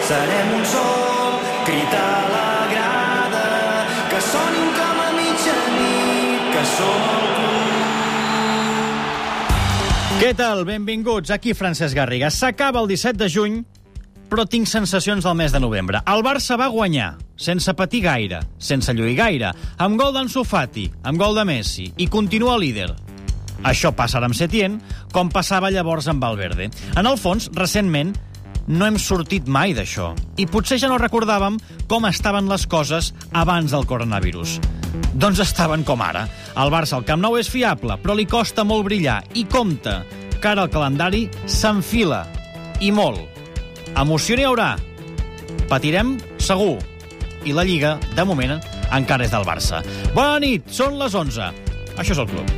serem un sol, crit a la grada, que sonin com a mitjanit, que som el club. Què tal? Benvinguts. Aquí Francesc Garriga. S'acaba el 17 de juny, però tinc sensacions del mes de novembre. El Barça va guanyar, sense patir gaire, sense lluir gaire, amb gol d'Ansu Fati, amb gol de Messi, i continua líder. Això passa ara amb Setién, com passava llavors amb Valverde. En el fons, recentment, no hem sortit mai d'això. I potser ja no recordàvem com estaven les coses abans del coronavirus. Doncs estaven com ara. El Barça al Camp Nou és fiable, però li costa molt brillar. I compte, que ara el calendari s'enfila. I molt. Emoció n'hi haurà. Patirem segur. I la Lliga, de moment, encara és del Barça. Bona nit, són les 11. Això és el Club.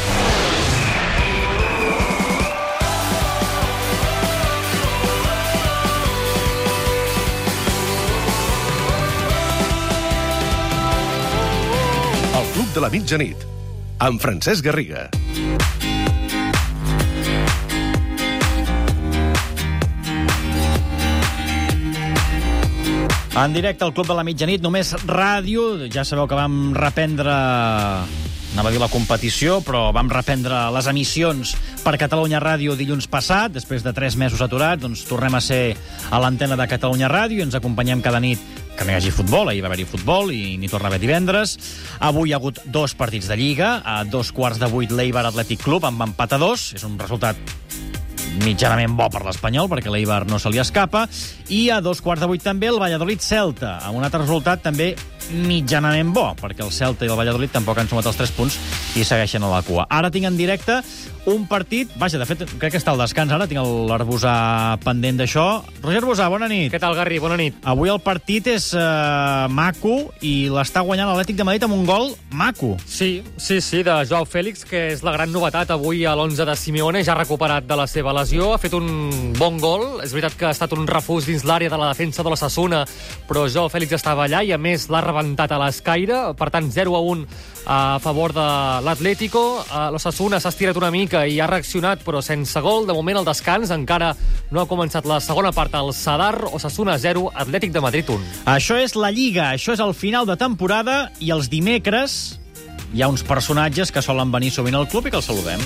El Club de la Mitjanit, amb Francesc Garriga. En directe al Club de la Mitjanit, només ràdio. Ja sabeu que vam reprendre, anava a dir la competició, però vam reprendre les emissions per Catalunya Ràdio dilluns passat. Després de 3 mesos aturats, doncs tornem a ser a l'antena de Catalunya Ràdio i ens acompanyem cada nit que no hi hagi futbol. Ahir va haver-hi futbol i n'hi torna a haver divendres. Avui hi ha hagut 2 partits de Lliga. A 7:15 l'Eibar Atlètic Club amb empat a 2. És un resultat mitjanament bo per l'Espanyol, perquè l'Eibar no se li escapa, i a 7:15 també el Valladolid-Celta, amb un altre resultat també mitjanament bo, perquè el Celta i el Valladolid tampoc han sumat els 3 punts i segueixen a la cua. Ara tinc en directe un partit, vaja, de fet, crec que està al descans ara, tinc l'Arbusà pendent d'això. Roger Arbusà, bona nit. Què tal, Garri? Bona nit. Avui el partit és maco i l'està guanyant l'Atlètic de Madrid amb un gol maco. Sí, de Joao Félix, que és la gran novetat avui a l'11 de Simeone, ja recuperat de la seva lesió, ha fet un bon gol. És veritat que ha estat un refús dins l'àrea de la defensa de l'Osasuna, però Joao Félix estava allà i, a més, l'ha rebentat a l'escaire. Per tant, 0-1 a favor de l'Atlético. L'Osasuna s'ha estirat una mica i ha reaccionat, però sense gol. De moment, al descans encara no ha començat la segona part al Sadar. Osasuna 0, Atlètic de Madrid 1. Això és la Lliga, això és el final de temporada, i els dimecres hi ha uns personatges que solen venir sovint al club i que els saludem.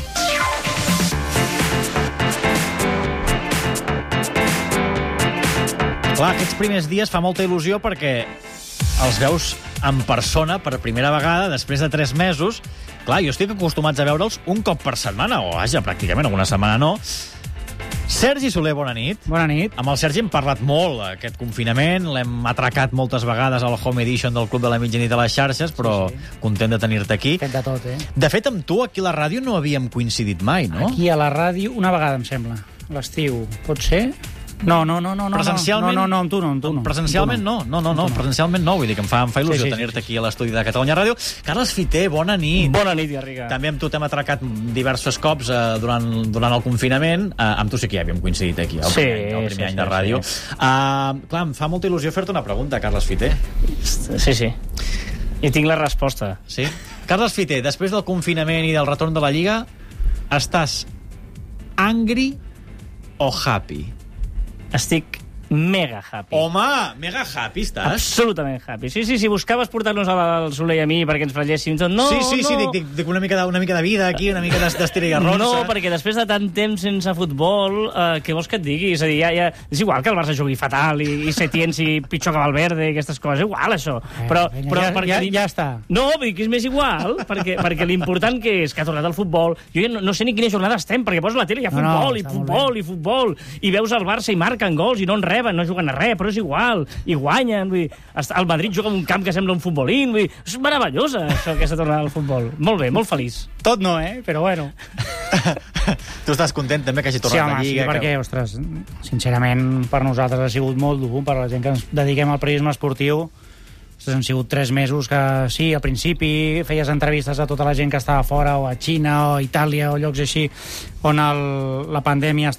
Clar, aquests primers dies fa molta il·lusió perquè els veus en persona per primera vegada després de 3 mesos. Clar, jo estic acostumat a veure'ls un cop per setmana, o vaja, pràcticament alguna setmana no. Sergi Soler, bona nit. Bona nit. Amb el Sergi hem parlat molt aquest confinament, l'hem atracat moltes vegades al Home Edition del Club de la Mitjanit a les xarxes, però sí. Content de tenir-te aquí. Fet de tot, De fet, amb tu aquí a la ràdio no havíem coincidit mai, no? Aquí a la ràdio una vegada, em sembla. L'estiu. Pot ser? No. Presencialment? No, amb tu no. Presencialment no. Presencialment no. Vull dir que em fa il·lusió sí, tenir-te aquí a l'estudi de Catalunya Ràdio. Carles Fiter, bona nit. Bona nit, Garriga. També amb tu t'hem atracat diversos cops durant el confinament. Amb tu sí que ja havíem coincidit aquí, el primer any de ràdio. Sí. Clar, em fa molta il·lusió fer-te una pregunta, Carles Fiter. Sí. I tinc la resposta. Sí? Carles Fiter, després del confinament i del retorn de la Lliga, estàs angry o happy? Estic mega happy. Home, mega happy estàs? Absolutament happy. Sí, buscaves portar-nos al Soler i a mi perquè ens fregéssim tot. No, sí, dic una mica de vida aquí, una mica d'estira i arronsa. No, perquè després de tant temps sense futbol, què vols que et digui? És a dir, ja és igual que el Barça jugui fatal i Setién sigui pitjor que Valverde i aquestes coses, igual això. Però ja està. No, vull dir que és més igual, perquè l'important que és que ha tornat al futbol. Jo ja no sé ni quina jornada estem, perquè poses la tele i hi ha futbol, i veus el Barça i marquen gols i no en reben, no juguen a res, però és igual, i guanyen. Vull dir, el Madrid juga en un camp que sembla un futbolín. Vull dir, és meravellós, això, aquesta tornada al futbol. Molt bé, molt feliç. Tot no, però bueno. Tu estàs content també que hagi tornat la Lliga? Sí, perquè, ostres, sincerament, per nosaltres ha sigut molt dur, per la gent que ens dediquem al periodisme esportiu. Han sigut 3 mesos que, sí, al principi feies entrevistes a tota la gent que estava fora, o a Xina, o a Itàlia, o llocs així, on la pandèmia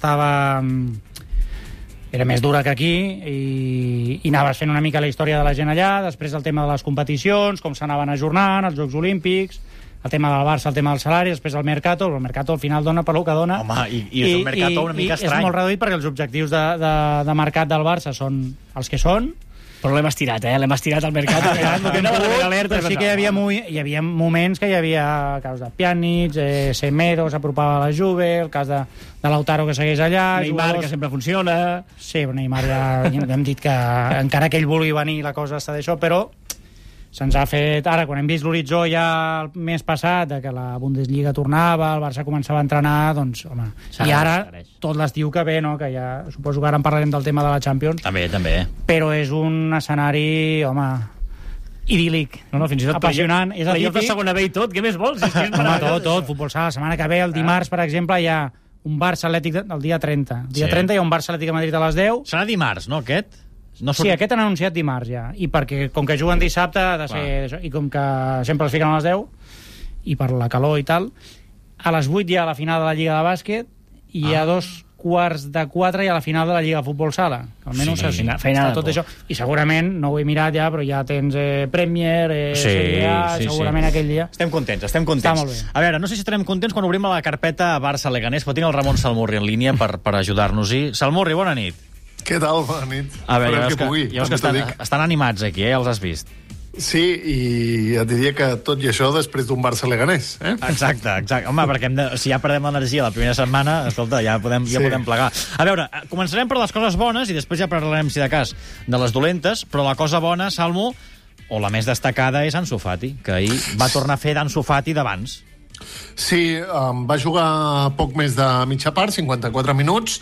era més dura que aquí, i anaves fent una mica la història de la gent allà, després el tema de les competicions, com s'anaven ajornant, els Jocs Olímpics, el tema del Barça, el tema del salari, després el Mercato al final dona per lo que dona. Home, i és un Mercato una mica estrany. És molt reduït perquè els objectius de mercat del Barça són els que són. Però l'hem estirat, l'hem estirat al Mercato. Però sí que hi havia moments que hi havia casos de Pjanic, Semedo s'apropava a la Juve, el cas de Lautaro que segueix allà... Neymar, que sempre funciona... Sí, però Neymar ja hem dit que encara que ell vulgui venir la cosa està d'això, però se'ns ha fet... Ara, quan hem vist l'horitzó ja el mes passat, que la Bundesliga tornava, el Barça començava a entrenar, doncs, home... I ara, tot l'estiu que ve, no?, que ja suposo que ara en parlarem del tema de la Champions. També. Però és un escenari, home, idíl·lic. No, fins i tot apassionant. És playoff de segona B i tot, què més vols? Home, tot, futbol sala. La setmana que ve, el dimarts, per exemple, hi ha un Barça Atlètic el dia 30. El dia 30 hi ha un Barça Atlètic a Madrid a les 10. Serà dimarts, no, aquest? Sí, aquest han anunciat dimarts ja, i perquè com que juguen dissabte ha de ser això, i com que sempre els fiquen a les 10 i per la calor i tal, a les 8 hi ha la final de la Lliga de Bàsquet i a 3:45 hi ha la final de la Lliga de Futbol Sala, que almenys feina tot això, i segurament, no ho he mirat ja, però ja tens Premier, Serie A, segurament aquell dia. Estem contents. Està molt bé. A veure, no sé si estarem contents quan obrim la carpeta Barça-Leganés, però tinc el Ramon Salmurri en línia per ajudar-nos-hi. Salmurri, bona nit. Què tal? Bona nit. A veure, ja veus que estan animats aquí, els has vist. Sí, i et diria que tot i això després d'un Barça-Leganés. Exacte. Home, perquè si ja perdem l'energia la primera setmana, escolta, ja podem plegar. A veure, començarem per les coses bones i després ja parlarem, si de cas, de les dolentes, però la cosa bona, Salmo, o la més destacada, és Ansu Fati, que ahir va tornar a fer d'Ansu Fati d'abans. Sí, va jugar poc més de mitja part, 54 minuts,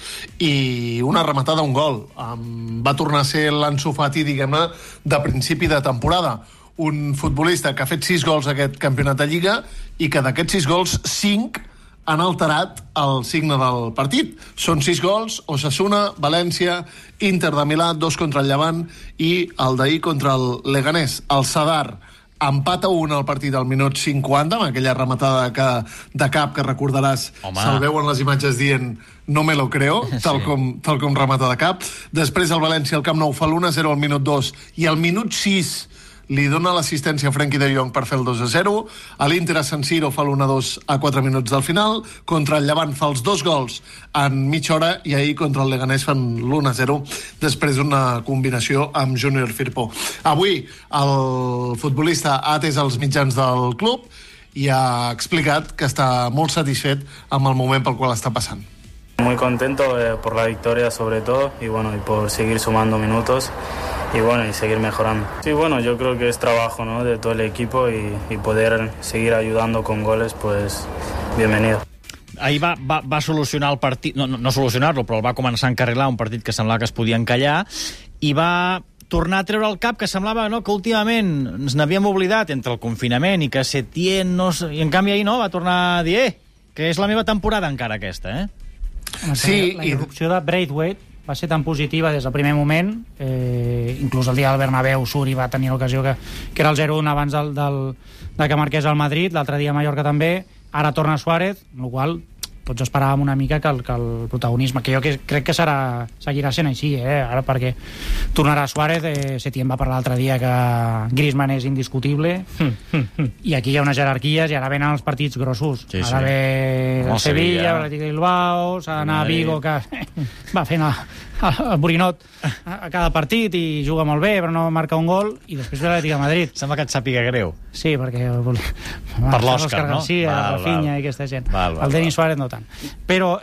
i una rematada, un gol. Va tornar a ser l'Ansu Fati, diguem-ne, de principi de temporada. Un futbolista que ha fet 6 gols aquest campionat de Lliga i que d'aquests 6 gols, 5 han alterat el signe del partit. Són 6 gols, Osasuna, València, Inter de Milà, 2 contra el Llevant i el d'ahir contra el Leganés. El Sadar empata 1 al partit al minut 50, amb aquella rematada de cap que recordaràs. Se'l veuen les imatges dient no me lo creo, tal com remata de cap. Després el València al Camp Nou fa l'1-0 al minut 2 i al minut 6 li dona l'assistència a Frenkie de Jong per fer el 2-0. A l'Inter a San Siro fa l'1-2 a 4 minuts del final. Contra el Llevant fa els 2 gols en mitja hora i ahir contra el Leganés fan l'1-0 després d'una combinació amb Júnior Firpo. Avui el futbolista ha atès els mitjans del club i ha explicat que està molt satisfet amb el moment pel qual està passant. Muy contento por la victoria sobre todo y por seguir sumando minutos y seguir mejorando. Sí, yo creo que es trabajo, ¿no?, de todo el equipo y poder seguir ayudando con goles, pues bienvenido. Ahir va solucionar el partit, no solucionar-lo, però el va començar a encarrilar un partit que semblava que es podia encallar i va tornar a treure el cap, que semblava que últimament ens n'havíem oblidat entre el confinament i que Setién i en canvi ahir va tornar a dir que és la meva temporada encara aquesta, Sí, la irrupció de Braithwaite va ser tan positiva des del primer moment, inclús el dia del Bernabéu Suri va tenir l'ocasió que era el 0-1 abans de que marqués el Madrid, l'altre dia a Mallorca també, ara torna Suárez, amb la qual tots esperàvem una mica que el protagonisme, que jo crec que seguirà sent així, ara perquè tornarà Suárez. Setién va parlar l'altre dia que Griezmann és indiscutible i aquí hi ha unes jerarquies i ara venen els partits grossos. Ara ve el Sevilla, l'Atlètic de Bilbao, s'ha d'anar a Vigo, que va fent el borinot a cada partit i juga molt bé però no marca un gol, i després ve l'Atlètic de Madrid. Sembla que et sàpiga greu. Sí, perquè per l'Òscar, no? Sí, Rafinha i aquesta gent. El Denis Suárez no tant. Però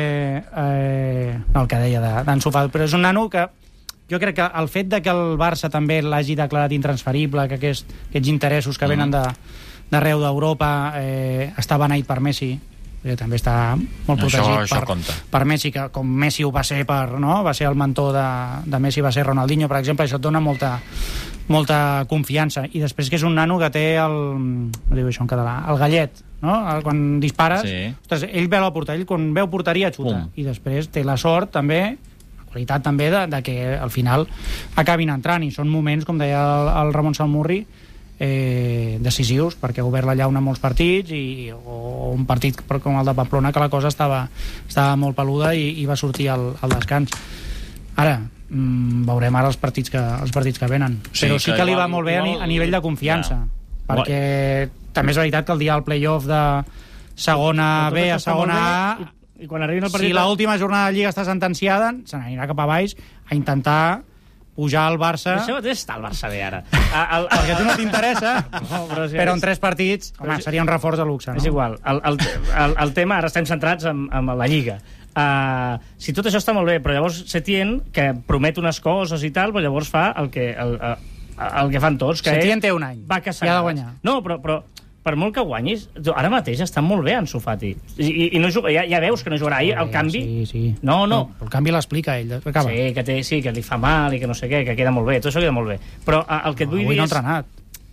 el que deia d'Ansu Fati, però és un nano que jo crec que el fet de que el Barça també l'hagi declarat intransferible, que aquests interessos que venen d'arreu d'Europa està beneït per Messi, que també està molt protegit per Messi, que com Messi ho va ser va ser el mentor de Messi, va ser Ronaldinho, per exemple, això et dona molta confiança. I després que és un nano que té el gallet, no? Quan dispares, ostres, ell veu la porteria, quan veu porteria xuta, i després té la sort també, la qualitat també de que al final acabin entrant, i són moments, com deia el Ramon Salmurri, decisius, perquè ha obert la llauna molts partits, o un partit com el de Pamplona que la cosa estava molt peluda i va sortir al descans. Ara veurem ara els partits que venen, però sí que li va molt bé a nivell de confiança, perquè també és veritat que el dia del play-off de segona B a segona A, i quan arribi el partit... si l'última jornada de Lliga està sentenciada, se n'anirà cap a baix a intentar pujar al Barça... Això mateix està el Barça bé, ara. Perquè a tu no t'interessa, no, però en 3 partits, home, seria un reforç de luxe, no? És igual. El tema, ara estem centrats en la Lliga. Si tot això està molt bé, però llavors Setién, que promet unes coses i tal, però llavors fa el que fan tots, que Setién té un any, i ha de guanyar. No, però per molt que guanyis, ara mateix està molt bé Ansu Fati. I no juga, ja veus que no jugarà ahir, el canvi... Sí. No. El canvi l'explica ell. Acaba. Sí, que li fa mal i que no sé què, que queda molt bé. Tot això queda molt bé. Però el que et vull dir no és... ha entrenat.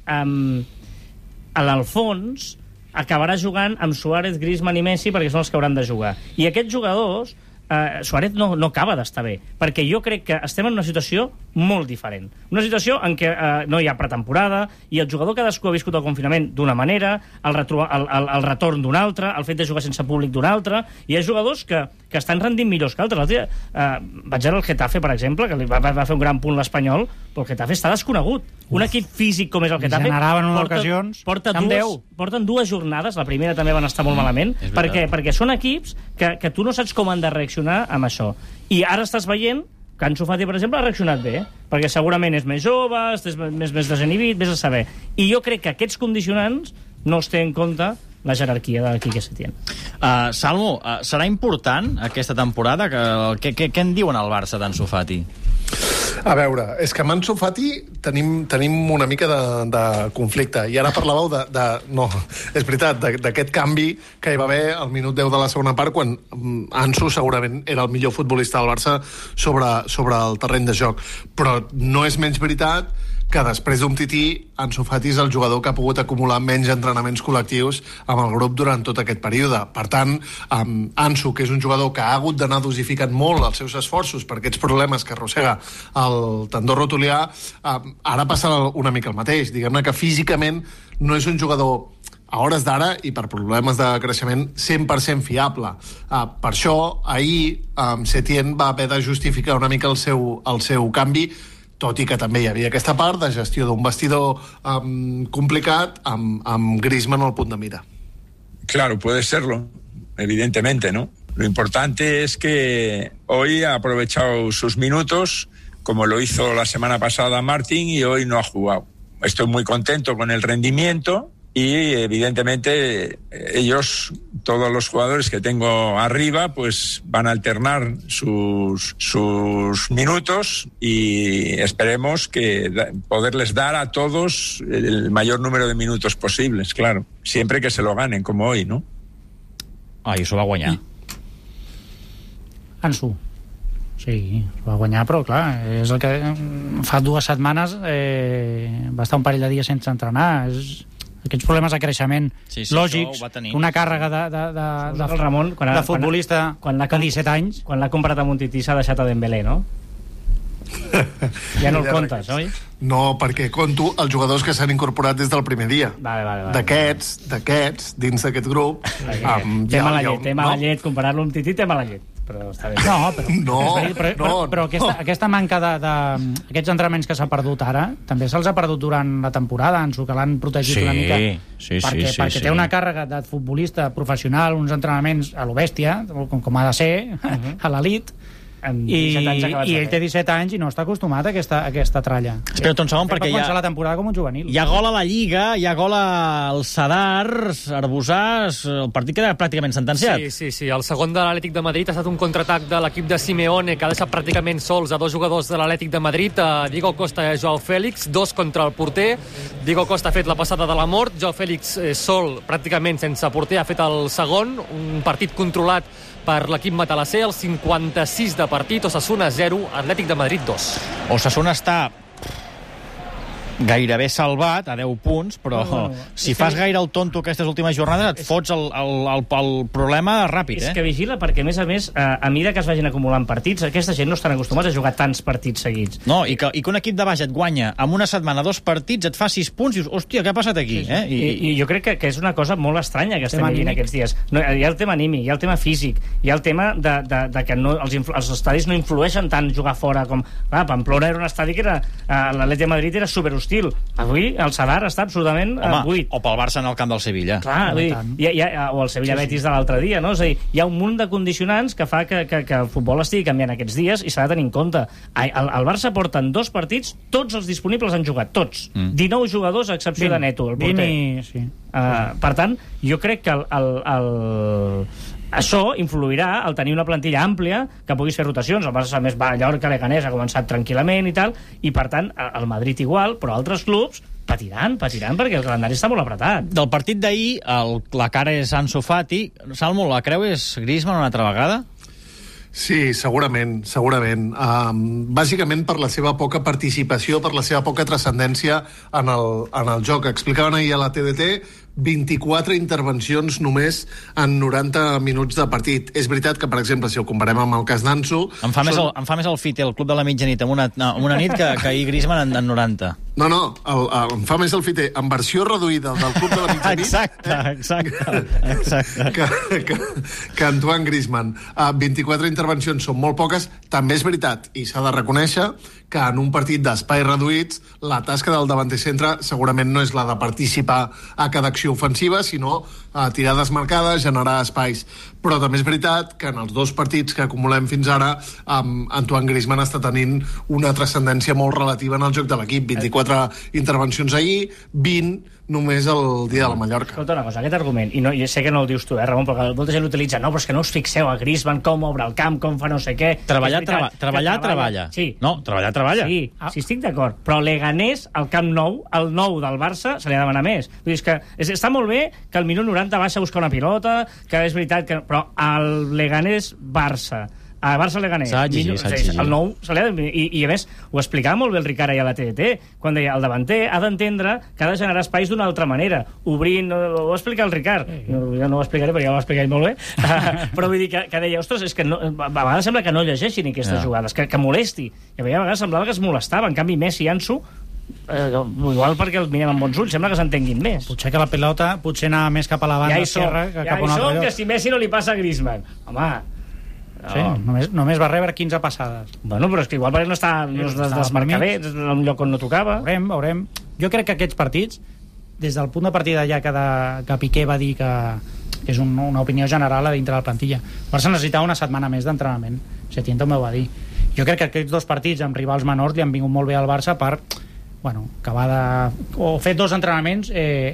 A l'Alfons acabarà jugant amb Suárez, Griezmann i Messi perquè són els que hauran de jugar. I aquests jugadors... Suárez no acaba d'estar bé, perquè jo crec que estem en una situació molt diferent. Una situació en què no hi ha pretemporada i el jugador cadascú ha viscut el confinament d'una manera, el retorn d'una altra, el fet de jugar sense públic d'una altra, i hi ha jugadors que estan rendint millors que altres. Vaig veure el Getafe, per exemple, que va fer un gran punt l'Espanyol, però el Getafe està desconegut. Un equip físic com és el Getafe generaven unes ocasions, porten 2 jornades, la primera també van estar molt malament, perquè són equips que tu no saps com han de reaccionar amb això. I ara estàs veient que Ansu Fati, per exemple, ha reaccionat bé, perquè segurament és més jove, és més desinhibit, vés a saber. I jo crec que aquests condicionants no es té en compte la jerarquia de Quique Setién. Salmo, serà important aquesta temporada? Què en diuen al Barça d'Ansu Fati? A veure, és que amb Ansu Fati tenim una mica de conflicte. I ara parlàveu no, és veritat, d'aquest canvi que hi va haver al minut 10 de la segona part, quan Ansu segurament era el millor futbolista del Barça sobre el terreny de joc. Però no és menys veritat que després d'un tití, Ansu Fati és el jugador que ha pogut acumular menys entrenaments col·lectius amb el grup durant tot aquest període. Per tant, Ansu, que és un jugador que ha hagut d'anar dosificant molt els seus esforços per aquests problemes que arrossega el tendó rotulià, ara passa una mica el mateix. Diguem-ne que físicament no és un jugador a hores d'ara i per problemes de creixement 100% fiable. Per això, ahir Setién va haver de justificar una mica el seu canvi, tot i que també hi havia aquesta part de gestió d'un vestidor complicat amb Griezmann al punt de mira. Claro, puede serlo, evidentemente, ¿no? Lo importante es que hoy ha aprovechado sus minutos, como lo hizo la semana pasada Martín, y hoy no ha jugado. Estoy muy contento con el rendimiento y evidentemente ellos, todos los jugadores que tengo arriba, pues van a alternar sus minutos y esperemos que poderles dar a todos el mayor número de minutos posibles, claro, siempre que se lo ganen, como hoy, ¿no? I això va guanyar. Ansu. Sí, va guanyar, però clar, és el que fa 2 setmanes va estar un parell de dies sense entrenar. Aquests problemes de creixement lògics, una càrrega de Ramon, de futbolista de 17 anys. Quan l'ha comprat amb un tití s'ha deixat a Dembélé, no? Ja no el comptes, oi? No, perquè conto els jugadors que s'han incorporat des del primer dia. Vale. D'aquests, dins d'aquest grup... Té mala llet, comparar-lo amb tití té mala llet. Però està bé. Però aquesta manca d'aquests entrenaments que s'ha perdut ara, també se'ls ha perdut durant la temporada, Ansu, que l'han protegit una mica. Perquè té una càrrega de futbolista professional, uns entrenaments a lo bèstia, com ha de ser, a l'elit, i ell té 17 anys i no està acostumat a aquesta tralla. Espera't un segon, perquè la temporada com un juvenil. Hi ha gol a la Lliga, hi ha gol al Sadar, Arbusàs, el partit queda pràcticament sentenciat. Sí. El segon de l'Atlètic de Madrid ha estat un contraatac de l'equip de Simeone, que ha deixat pràcticament sols a 2 jugadors de l'Atlètic de Madrid, Diego Costa i Joao Félix, 2 contra el porter. Diego Costa ha fet la passada de la mort, Joao Félix sol, pràcticament sense porter, ha fet el segon, un partit controlat per l'equip matalasser, el 56 de partit, Osasuna 0, Atlètic de Madrid 2. Osasuna està gairebé salvat, a 10 punts, però si fas gaire el tonto aquestes últimes jornades et fots el problema ràpid. És que vigila, perquè a més, a mesura que es vagin acumulant partits, aquesta gent no estan acostumats a jugar tants partits seguits. No, i que un equip de baix et guanya amb una setmana 2 partits, et fa 6 punts i dius, hòstia, què ha passat aquí? I jo crec que és una cosa molt estranya que estem vivint aquests dies. Hi ha el tema anímic, hi ha el tema físic, hi ha el tema de que els estadis no influeixen tant jugar fora com... Pamplona era un estadi que era... L'Atlètic de Madrid era superhostil hostil. Avui el Sadar està absolutament buit. O pel Barça en el camp del Sevilla. Clar, o el Sevilla-Betis de l'altre dia, no? És a dir, hi ha un munt de condicionants que fa que el futbol estigui canviant aquests dies i s'ha de tenir en compte. El Barça porta en 2 partits, tots els disponibles han jugat, tots. 19 jugadors, a excepció de Neto, el porter. Per tant, jo crec que això influirà al tenir una plantilla àmplia que puguis fer rotacions. El Barça, més, Mallorca, Leganés ha començat tranquil·lament i tal, i per tant, el Madrid igual, però altres clubs patiran perquè el calendari està molt apretat. Del partit d'ahir, la cara és Ansu Fati. Salmo, la creu és Griezmann una altra vegada? Sí, segurament. Bàsicament per la seva poca participació, per la seva poca transcendència en el joc. Explicaven ahir a la TDT 24 intervencions només en 90 minuts de partit. És veritat que, per exemple, si ho comparem amb el cas d'Ansu... Em fa més el Fite, el club de la mitjanit, en una nit que ahir Griezmann en 90. No, em fa més el Fite en versió reduïda del club de la mitjanit. Exacte. Que Antoine Griezmann. 24 intervencions són molt poques. També és veritat, i s'ha de reconèixer, que en un partit d'espais reduïts la tasca del davanter centre segurament no és la de participar a cada acció ofensiva, sinó a tirades marcades, generar espais. Però també és veritat que en els 2 partits que acumulem fins ara, Antoine Griezmann està tenint una transcendència molt relativa en el joc de l'equip. 24 intervencions ahir, 20 només el dia de la Mallorca. Escolta una cosa, aquest argument, i sé que no el dius tu, Ramon, però molta gent l'utilitza, no, però és que no us fixeu a Griezmann, com obre el camp, com fa no sé què... Treballa. Sí. No, treballa. Sí, estic d'acord, però Leganés, al Camp Nou, el nou del Barça, se li ha de demanar més. Vull dir, que està molt bé que al minut 90 baixa a buscar una pilota, que és veritat que... Però el Leganés-Barça... A Barça-Leganés. El nou i a més, ho explicava molt bé el Ricard ahir a la TDT, quan deia el davanter ha d'entendre que ha de generar espais d'una altra manera, obrint... Ho va explicar el Ricard. Jo no ho explicaré perquè ja ho va explicar molt bé. Però vull dir que deia, ostres, és que a vegades sembla que no llegeixin aquestes jugades, que molesti. I a vegades semblava que es molestava. En canvi, Messi i Ansu igual perquè el mirem amb bons ulls, sembla que s'entenguin més. Potser que la pilota anava més cap a la banda esquerra que cap a un altre lloc. Que si Messi no li passa a Griezmann. Home... Sí, només va rebre 15 passades. Bueno, però és que igual perquè no es desmarca bé, és un lloc on no tocava. Veurem. Jo crec que aquests partits, des del punt de partida ja que Piqué va dir que és una opinió general a dintre de la plantilla, el Barça necessitava una setmana més d'entrenament. Setién també ho va dir. Jo crec que aquests 2 partits amb rivals menors li han vingut molt bé al Barça per acabar de... o fer 2 entrenaments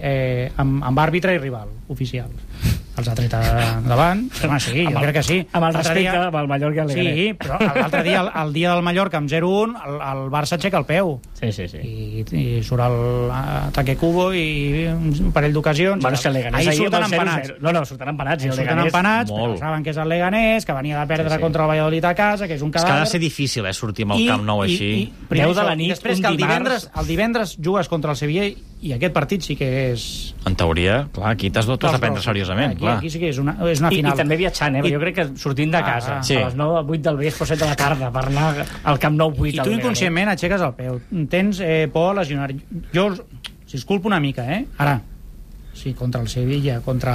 amb àrbitre i rival oficial. Els ha tret endavant. Sí, jo crec que sí. Amb el respecte amb el Mallorca. Sí, però l'altre dia, el dia del Mallorca amb 0-1, el Barça aixeca el peu. Sí. I surt l'ataque Cubo i un parell d'ocasions. Bueno, és que el Leganés ahir surten empanats. No, surten empanats. Surten empanats, però saben que és el Leganés, que venia de perdre contra el Valladolid a casa, que és un cadàver. És que ha de ser difícil, sortir amb el Camp Nou així. 10 de la nit, després que el divendres jugues contra el Sevilla i aquest partit sí que és... En teoria, clar, aquí t'has de prendre seriosament. Aquí sí que és una final. I també viatjant, jo crec que sortint de casa a les 9 o 8 del vespre, 7 de la tarda, per anar al Camp Nou 8. I tu inconscientment aixeques el peu. Tens por a lesionar. Jo, si es culpo una mica, ara, sí, contra el Sevilla, contra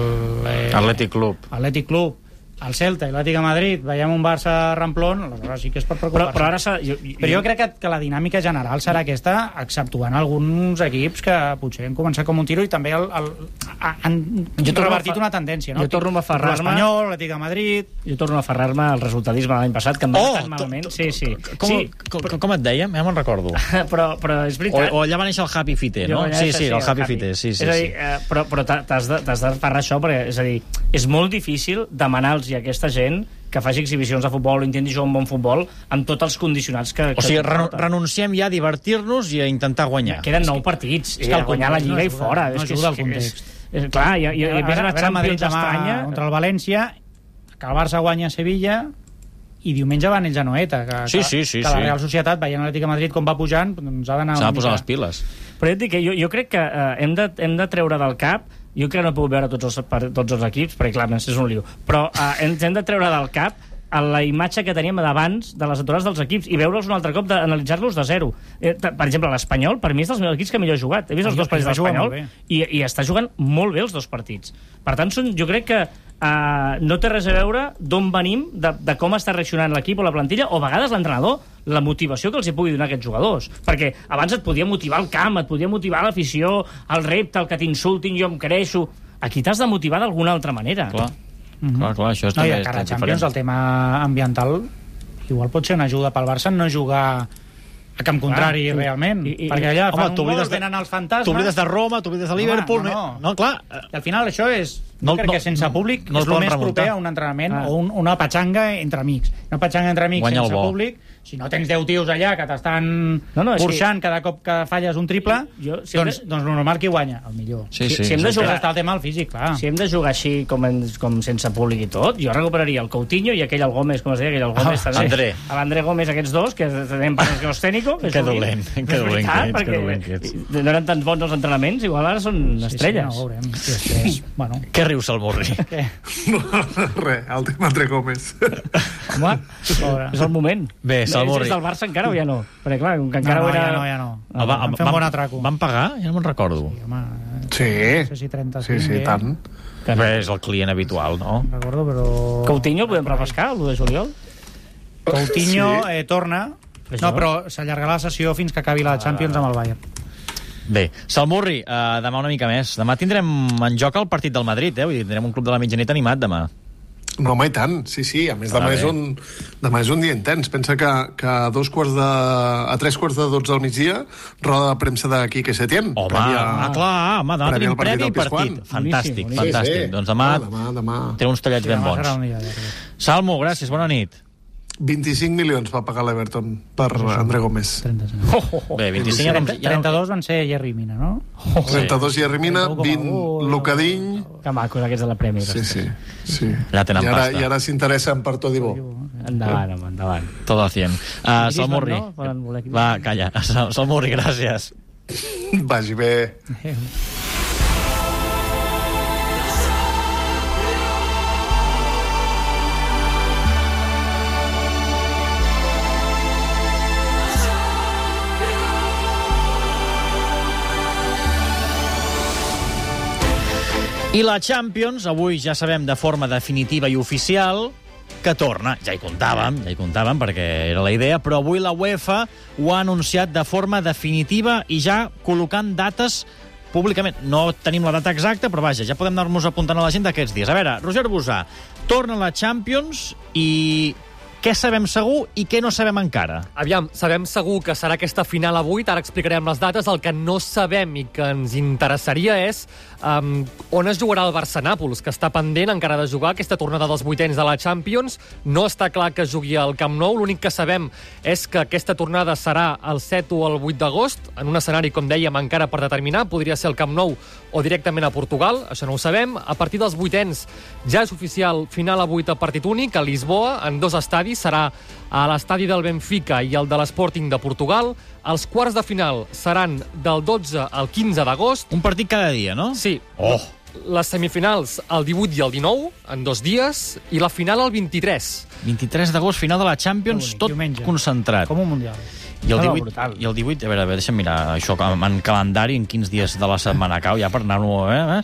Atlètic Club, el Celta i l'Atlètic de Madrid, veiem un Barça ramplón, aleshores sí que és per preocupar-se. Però ara però jo crec que la dinàmica general serà aquesta, exceptuant alguns equips que potser han començat com un tiro i també han revertit una tendència, no? Jo torno a aferrar-me... L'Espanyol, l'Atlètic de Madrid... Jo torno a aferrar-me al resultadisme de l'any passat, que em va tan malament. Sí. Com et dèiem? Ja me'n recordo. Però és veritat... O allà va néixer el Happy Fite, no? Sí, el Happy Fite, sí. És a dir, però t'has d'aferrar això, perquè, és a dir, és molt difícil demanar i aquesta gent que faci exhibicions de futbol o intenti jugar un bon futbol amb tots els condicionats que... O sigui, renunciem ja a divertir-nos i a intentar guanyar. Queden 9 partits, és que guanyar la Lliga i fora. No ajuda el context. Clar, i a més la Champions d'Espanya... Contra el València, que el Barça guanya a Sevilla i diumenge van ells a Noeta, que la Real Societat, veient l'Atlètic de Madrid com va pujant, doncs ha d'anar... S'ha de posar les piles. Però et dic que jo crec que hem de treure del cap... Jo crec que no he pogut veure tots els equips, perquè clar, és un lío. Però ens hem de treure del cap a la imatge que teníem d'abans de les aturades dels equips i veure'ls un altre cop, d'analitzar-los de zero. Per exemple, l'Espanyol, per mi, és dels meus equips que millor ha jugat. He vist els dos partits de l'Espanyol i està jugant molt bé els dos partits. Per tant, jo crec que no té res a veure d'on venim, de com està reaccionant l'equip o la plantilla, o a vegades l'entrenador, la motivació que els hi pugui donar aquests jugadors. Perquè abans et podia motivar el camp, et podia motivar l'afició, el repte, el que t'insultin, jo em creixo. Aquí t'has de motivar d'alguna altra manera. Clar. Clar, això no, i a cara Champions el tema ambiental igual pot ser una ajuda pel Barça no jugar a camp contrari realment, perquè allà fan un gol, venen els fantasmes, t'oblides de Roma, t'oblides de Liverpool, no, clar, i al final això és crec que sense públic és el més proper a un entrenament o una petxanga entre amics, una petxanga entre amics sense públic. Si no tens 10 tios allà que t'estan burxant cada cop que falles un triple, doncs normal qui guanya, el millor. Si hem de jugar, està el tema al físic, clar. Si hem de jugar així com sense públic i tot, jo recuperaria el Coutinho i aquell el Gómez, com es deia, aquell el Gómez també. L'André Gómez, aquests dos, que tenim pares que esténico. Que dolent que ets. No eren tan bons els entrenaments, igual ara són estrelles. Sí, no, veurem. Què rius, Salmurri? Res, el tema André Gómez. Home, és el moment. Bé, Salmurri. És del Barça encara o ja no? Perquè clar, que encara ja no. Vam fer un bon atraco. Van pagar? Ja no me'n recordo. Sí, no sé si 35. Sí, tant. Bé, és el client habitual, no? Recordo, però... Coutinho el podem repescar, l'1 de juliol? Coutinho torna... No, però s'allargarà la sessió fins que acabi la Champions amb el Bayern. Bé, Salmurri, demà una mica més. Demà tindrem en joc el partit del Madrid, Vull dir, tindrem un club de la mitjanit animat demà. No, home, i tant, sí. A més, demà és un dia intens. Pensa que a 3 quarts de 12 del migdia, roda de premsa de Quique Setién. Clar, demà tenim previ partit. Fantàstic. Doncs demà té uns tallets ben bons. Salmo, gràcies, bona nit. 25 milions va pagar l'Everton per André Gómez. 35. Bé, 25... 32 van ser Yerry Mina, no? 32 Yerry Mina, 20 Lucadiny... Que macos aquests de la Premier. Sí. Ja tenen pasta. I ara s'interessen per Todibó. Endavant. Todo a 100. Salmurri. Va, calla. Salmurri, gràcies. Vagi bé. I la Champions, avui ja sabem de forma definitiva i oficial que torna. Ja hi comptàvem perquè era la idea, però avui la UEFA ho ha anunciat de forma definitiva i ja col·locant dates públicament. No tenim la data exacta, però vaja, ja podem anar-nos apuntant a l'agenda aquests dies. A veure, Roger Busà, torna la Champions i... què sabem segur i què no sabem encara? Aviam, sabem segur que serà aquesta final avui, ara explicarem les dates. El que no sabem i que ens interessaria és on es jugarà el Barça-Nàpols, que està pendent encara de jugar aquesta tornada dels vuitens de la Champions. No està clar que es jugui al Camp Nou, l'únic que sabem és que aquesta tornada serà el 7 o el 8 d'agost, en un escenari, com dèiem, encara per determinar, podria ser el Camp Nou o directament a Portugal, això no ho sabem. A partir dels vuitens ja és oficial, final a 8 a partit únic, a Lisboa, en 2 estadis, serà a l'estadi del Benfica i el de l'Sporting de Portugal. Els quarts de final seran del 12 al 15 d'agost. Un partit cada dia, no? Sí. Les semifinals el 18 i el 19, en 2 dies, i la final el 23. 23 d'agost, final de la Champions, tot concentrat. Com un mundial. I el 18, a veure, deixa'm mirar això en calendari, en quins dies de la setmana cau, ja per anar-ho...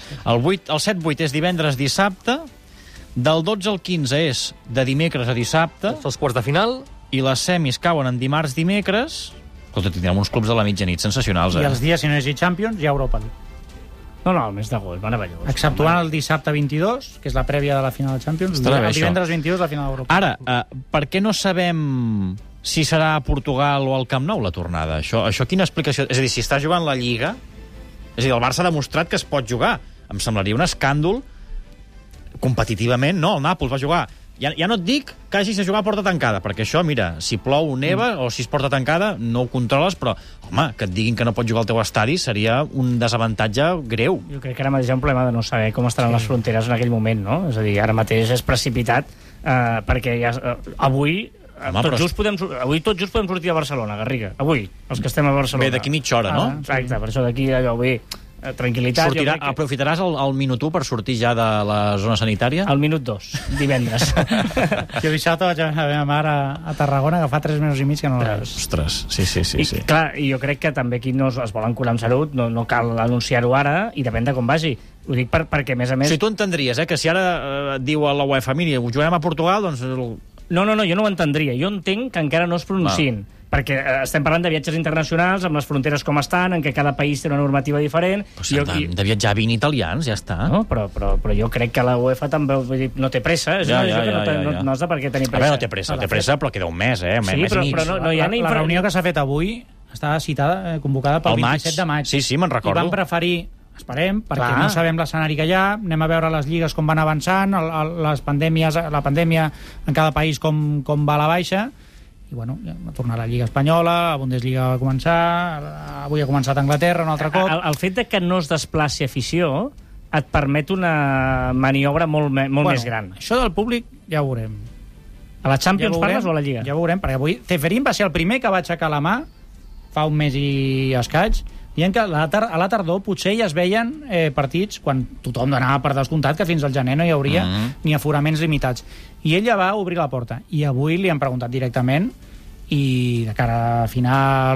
El 7-8 és divendres, dissabte, del 12 al 15 és de dimecres a dissabte. Els quarts de final. I les semis cauen en dimarts, dimecres. Escolta, tindrem uns clubs de la mitjanit sensacionals, I els dies, si no és Champions, hi ha Europa League. No, el mes d'agost, meravellós. Exceptuant el dissabte 22, que és la prèvia de la final de Champions, el divendres 22 la final d'Europa. Ara, per què no sabem si serà a Portugal o al Camp Nou la tornada? Això quina explicació? És a dir, si està jugant la Lliga... És a dir, el Barça ha demostrat que es pot jugar. Em semblaria un escàndol competitivament, no, el Nàpols va jugar. Ja no et dic que hagis de jugar a porta tancada, perquè això, mira, si plou o neva o si és porta tancada, no ho controles, però, home, que et diguin que no pots jugar al teu estadi seria un desavantatge greu. Jo crec que ara mateix hi ha un problema de no saber com estaran les fronteres en aquell moment, no? És a dir, ara mateix és precipitat, perquè ja, avui tot just podem sortir a Barcelona, Garriga. Avui, els que estem a Barcelona. Bé, d'aquí mitja hora, no? Exacte, per això d'aquí allò bé. tranquil·litat. Aprofitaràs el minut 1 per sortir ja de la zona sanitària? El minut 2, divendres. Jo dissabte vaig a la meva mare a Tarragona, que fa 3 mesos i mig que no la veus. Ostres, sí. I, clar, jo crec que també aquí no es volen curar amb salut, no cal anunciar-ho ara, i depèn de com vagi. Ho dic perquè, a més a més... O sigui, tu entendries, que si ara diu a la UEFA, mira, jugarem a Portugal, doncs... No, jo no ho entendria. Jo entenc que encara no es pronunciïn. Perquè estem parlant de viatges internacionals, amb les fronteres com estan, en què cada país té una normativa diferent... De viatjar 20 italians, ja està. No, però jo crec que la UEFA també no té pressa. No has de per què tenir pressa. A veure, no té pressa, però queda un mes, Sí, però no hi ha... La reunió que s'ha fet avui està citada, convocada pel 27 de maig. Sí, me'n recordo. I van preferir... Esperem, perquè no sabem l'escenari que hi ha, anem a veure les lligues com van avançant, la pandèmia en cada país com va a la baixa, i bueno, va tornar la Lliga Espanyola, la Bundesliga va començar, avui ha començat Anglaterra un altre cop. El fet de que no es desplaci afició et permet una maniobra molt més gran. Això del públic ja ho veurem. A la Champions parles o a la Lliga? Ja ho veurem, perquè avui Ceferín va ser el primer que va aixecar la mà fa un mes i escaig, dient que a la tardor potser ja es veien partits quan tothom donava per descomptat que fins al gener no hi hauria ni aforaments limitats. I ell ja va obrir la porta. I avui li han preguntat directament, i de cara a final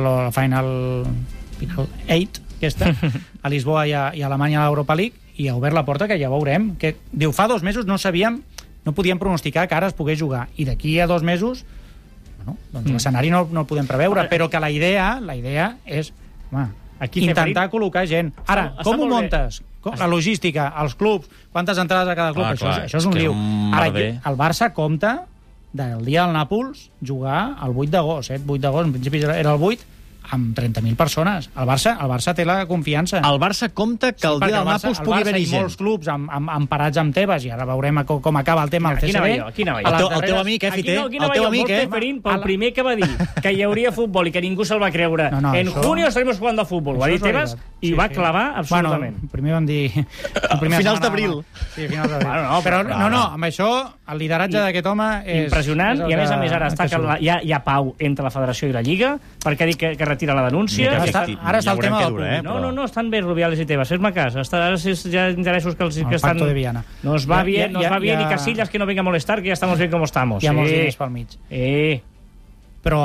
8, aquesta, a Lisboa i a Alemanya a l'Europa League, i ha obert la porta, que ja veurem. Que, diu, fa 2 mesos no podíem pronosticar que ara es pogués jugar. I d'aquí a 2 mesos, doncs l'escenari no el podem preveure, però que la idea és... intentar col·locar gent. Ara, com ho muntes? La logística, els clubs, quantes entrades a cada club, això és un lío. Ara, el Barça compta del dia del Nàpols jugar el 8 d'agost, 8 d'agost, en principi era el 8, amb 30.000 persones. El Barça té la confiança. El Barça compta que el dia del Nàpols pugui haver-hi gent. El Barça i molts clubs emparats amb Tebas, i ara veurem com acaba el tema al CSD. El teu amic, Fite? El teu amic, pel primer que va dir que hi hauria futbol i que ningú se'l va creure. En junio estaremos jugando a futbol. Va dir Tebas i va clavar absolutament. Primer van dir... Finals d'abril. Sí, finals d'abril. Però no, amb això el lideratge d'aquest home és... Impressionant, i a més ara està que hi ha pau entre la Federació i la Lliga, perquè ha dit que retira la denúncia. Ara està el tema del públic. No, estan bé Rubiales i Tebas, fes-me cas. Ara hi ha interessos que estan... El pacto de Viana. Nos va bien y Casillas que no venga a molestar, que ya estamos bien como estamos. Hi ha molts diners pel mig. Però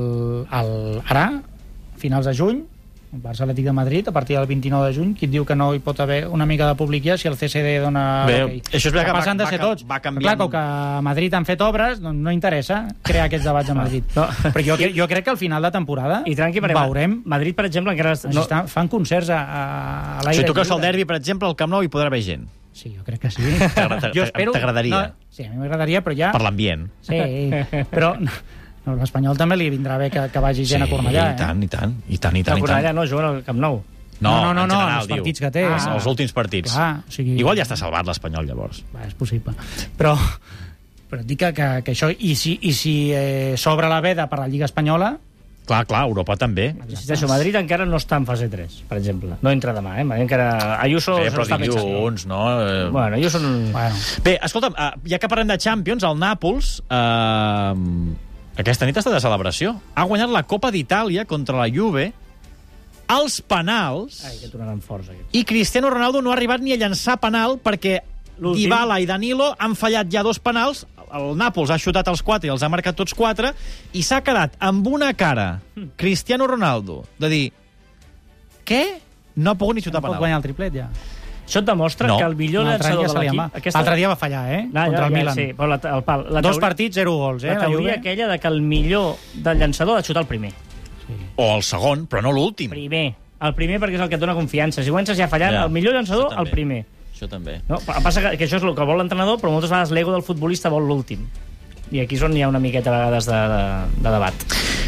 ara, finals de juny, el Barça Atlètic de Madrid, a partir del 29 de juny, qui et diu que no hi pot haver una mica de públic ja si el CSD dona... Bé, això és veritat que va canviant. Clar, com que a Madrid han fet obres, doncs no interessa crear aquests debats a Madrid. Però jo crec que al final de temporada veurem... Madrid, per exemple, encara fan concerts a l'aire. Si toques el derbi, per exemple, al Camp Nou hi podrà haver gent. Sí, jo crec que sí. T'agradaria? Sí, a mi m'agradaria, però ja... Per l'ambient. Sí, però... l'Espanyol també li vindrà bé que vagi gent a Cornellà. I tant. A Cornellà no, juguen al Camp Nou. No, els partits que té. Els últims partits. Igual ja està salvat l'Espanyol, llavors. És possible. Però dic que això... I si s'obre la veda per la Lliga Espanyola... Clar, Europa també. Insisteixo, Madrid encara no està en fase 3, per exemple. No entra demà, encara... Ayuso però dilluns, no? Bueno, Ayuso... Bé, escolta'm, ja que parlem de Champions, el Nàpols... Aquesta nit està de celebració. Ha guanyat la Copa d'Itàlia contra la Juve als penals. Que tornaran forts, i Cristiano Ronaldo no ha arribat ni a llançar penal perquè Dybala i Danilo han fallat ja 2 penals. El Nàpols ha xutat els 4 i els ha marcat tots 4 i s'ha quedat amb una cara Cristiano Ronaldo de dir què? No ha pogut ni xutar penal. Pot guanyar el triplet ja. Això et demostra que el millor llançador de l'equip... L'altre dia va fallar, contra el Milan. Sí, però el pal. 2 partits, 0 gols, La teoria aquella de que el millor del llançador ha de xutar el primer. O el segon, però no l'últim. El primer perquè és el que et dona confiança. Si comences ja fallant, el millor llançador, el primer. Això també. Passa que això és el que vol l'entrenador, però moltes vegades l'ego del futbolista vol l'últim. I aquí és on hi ha una miqueta a vegades de debat.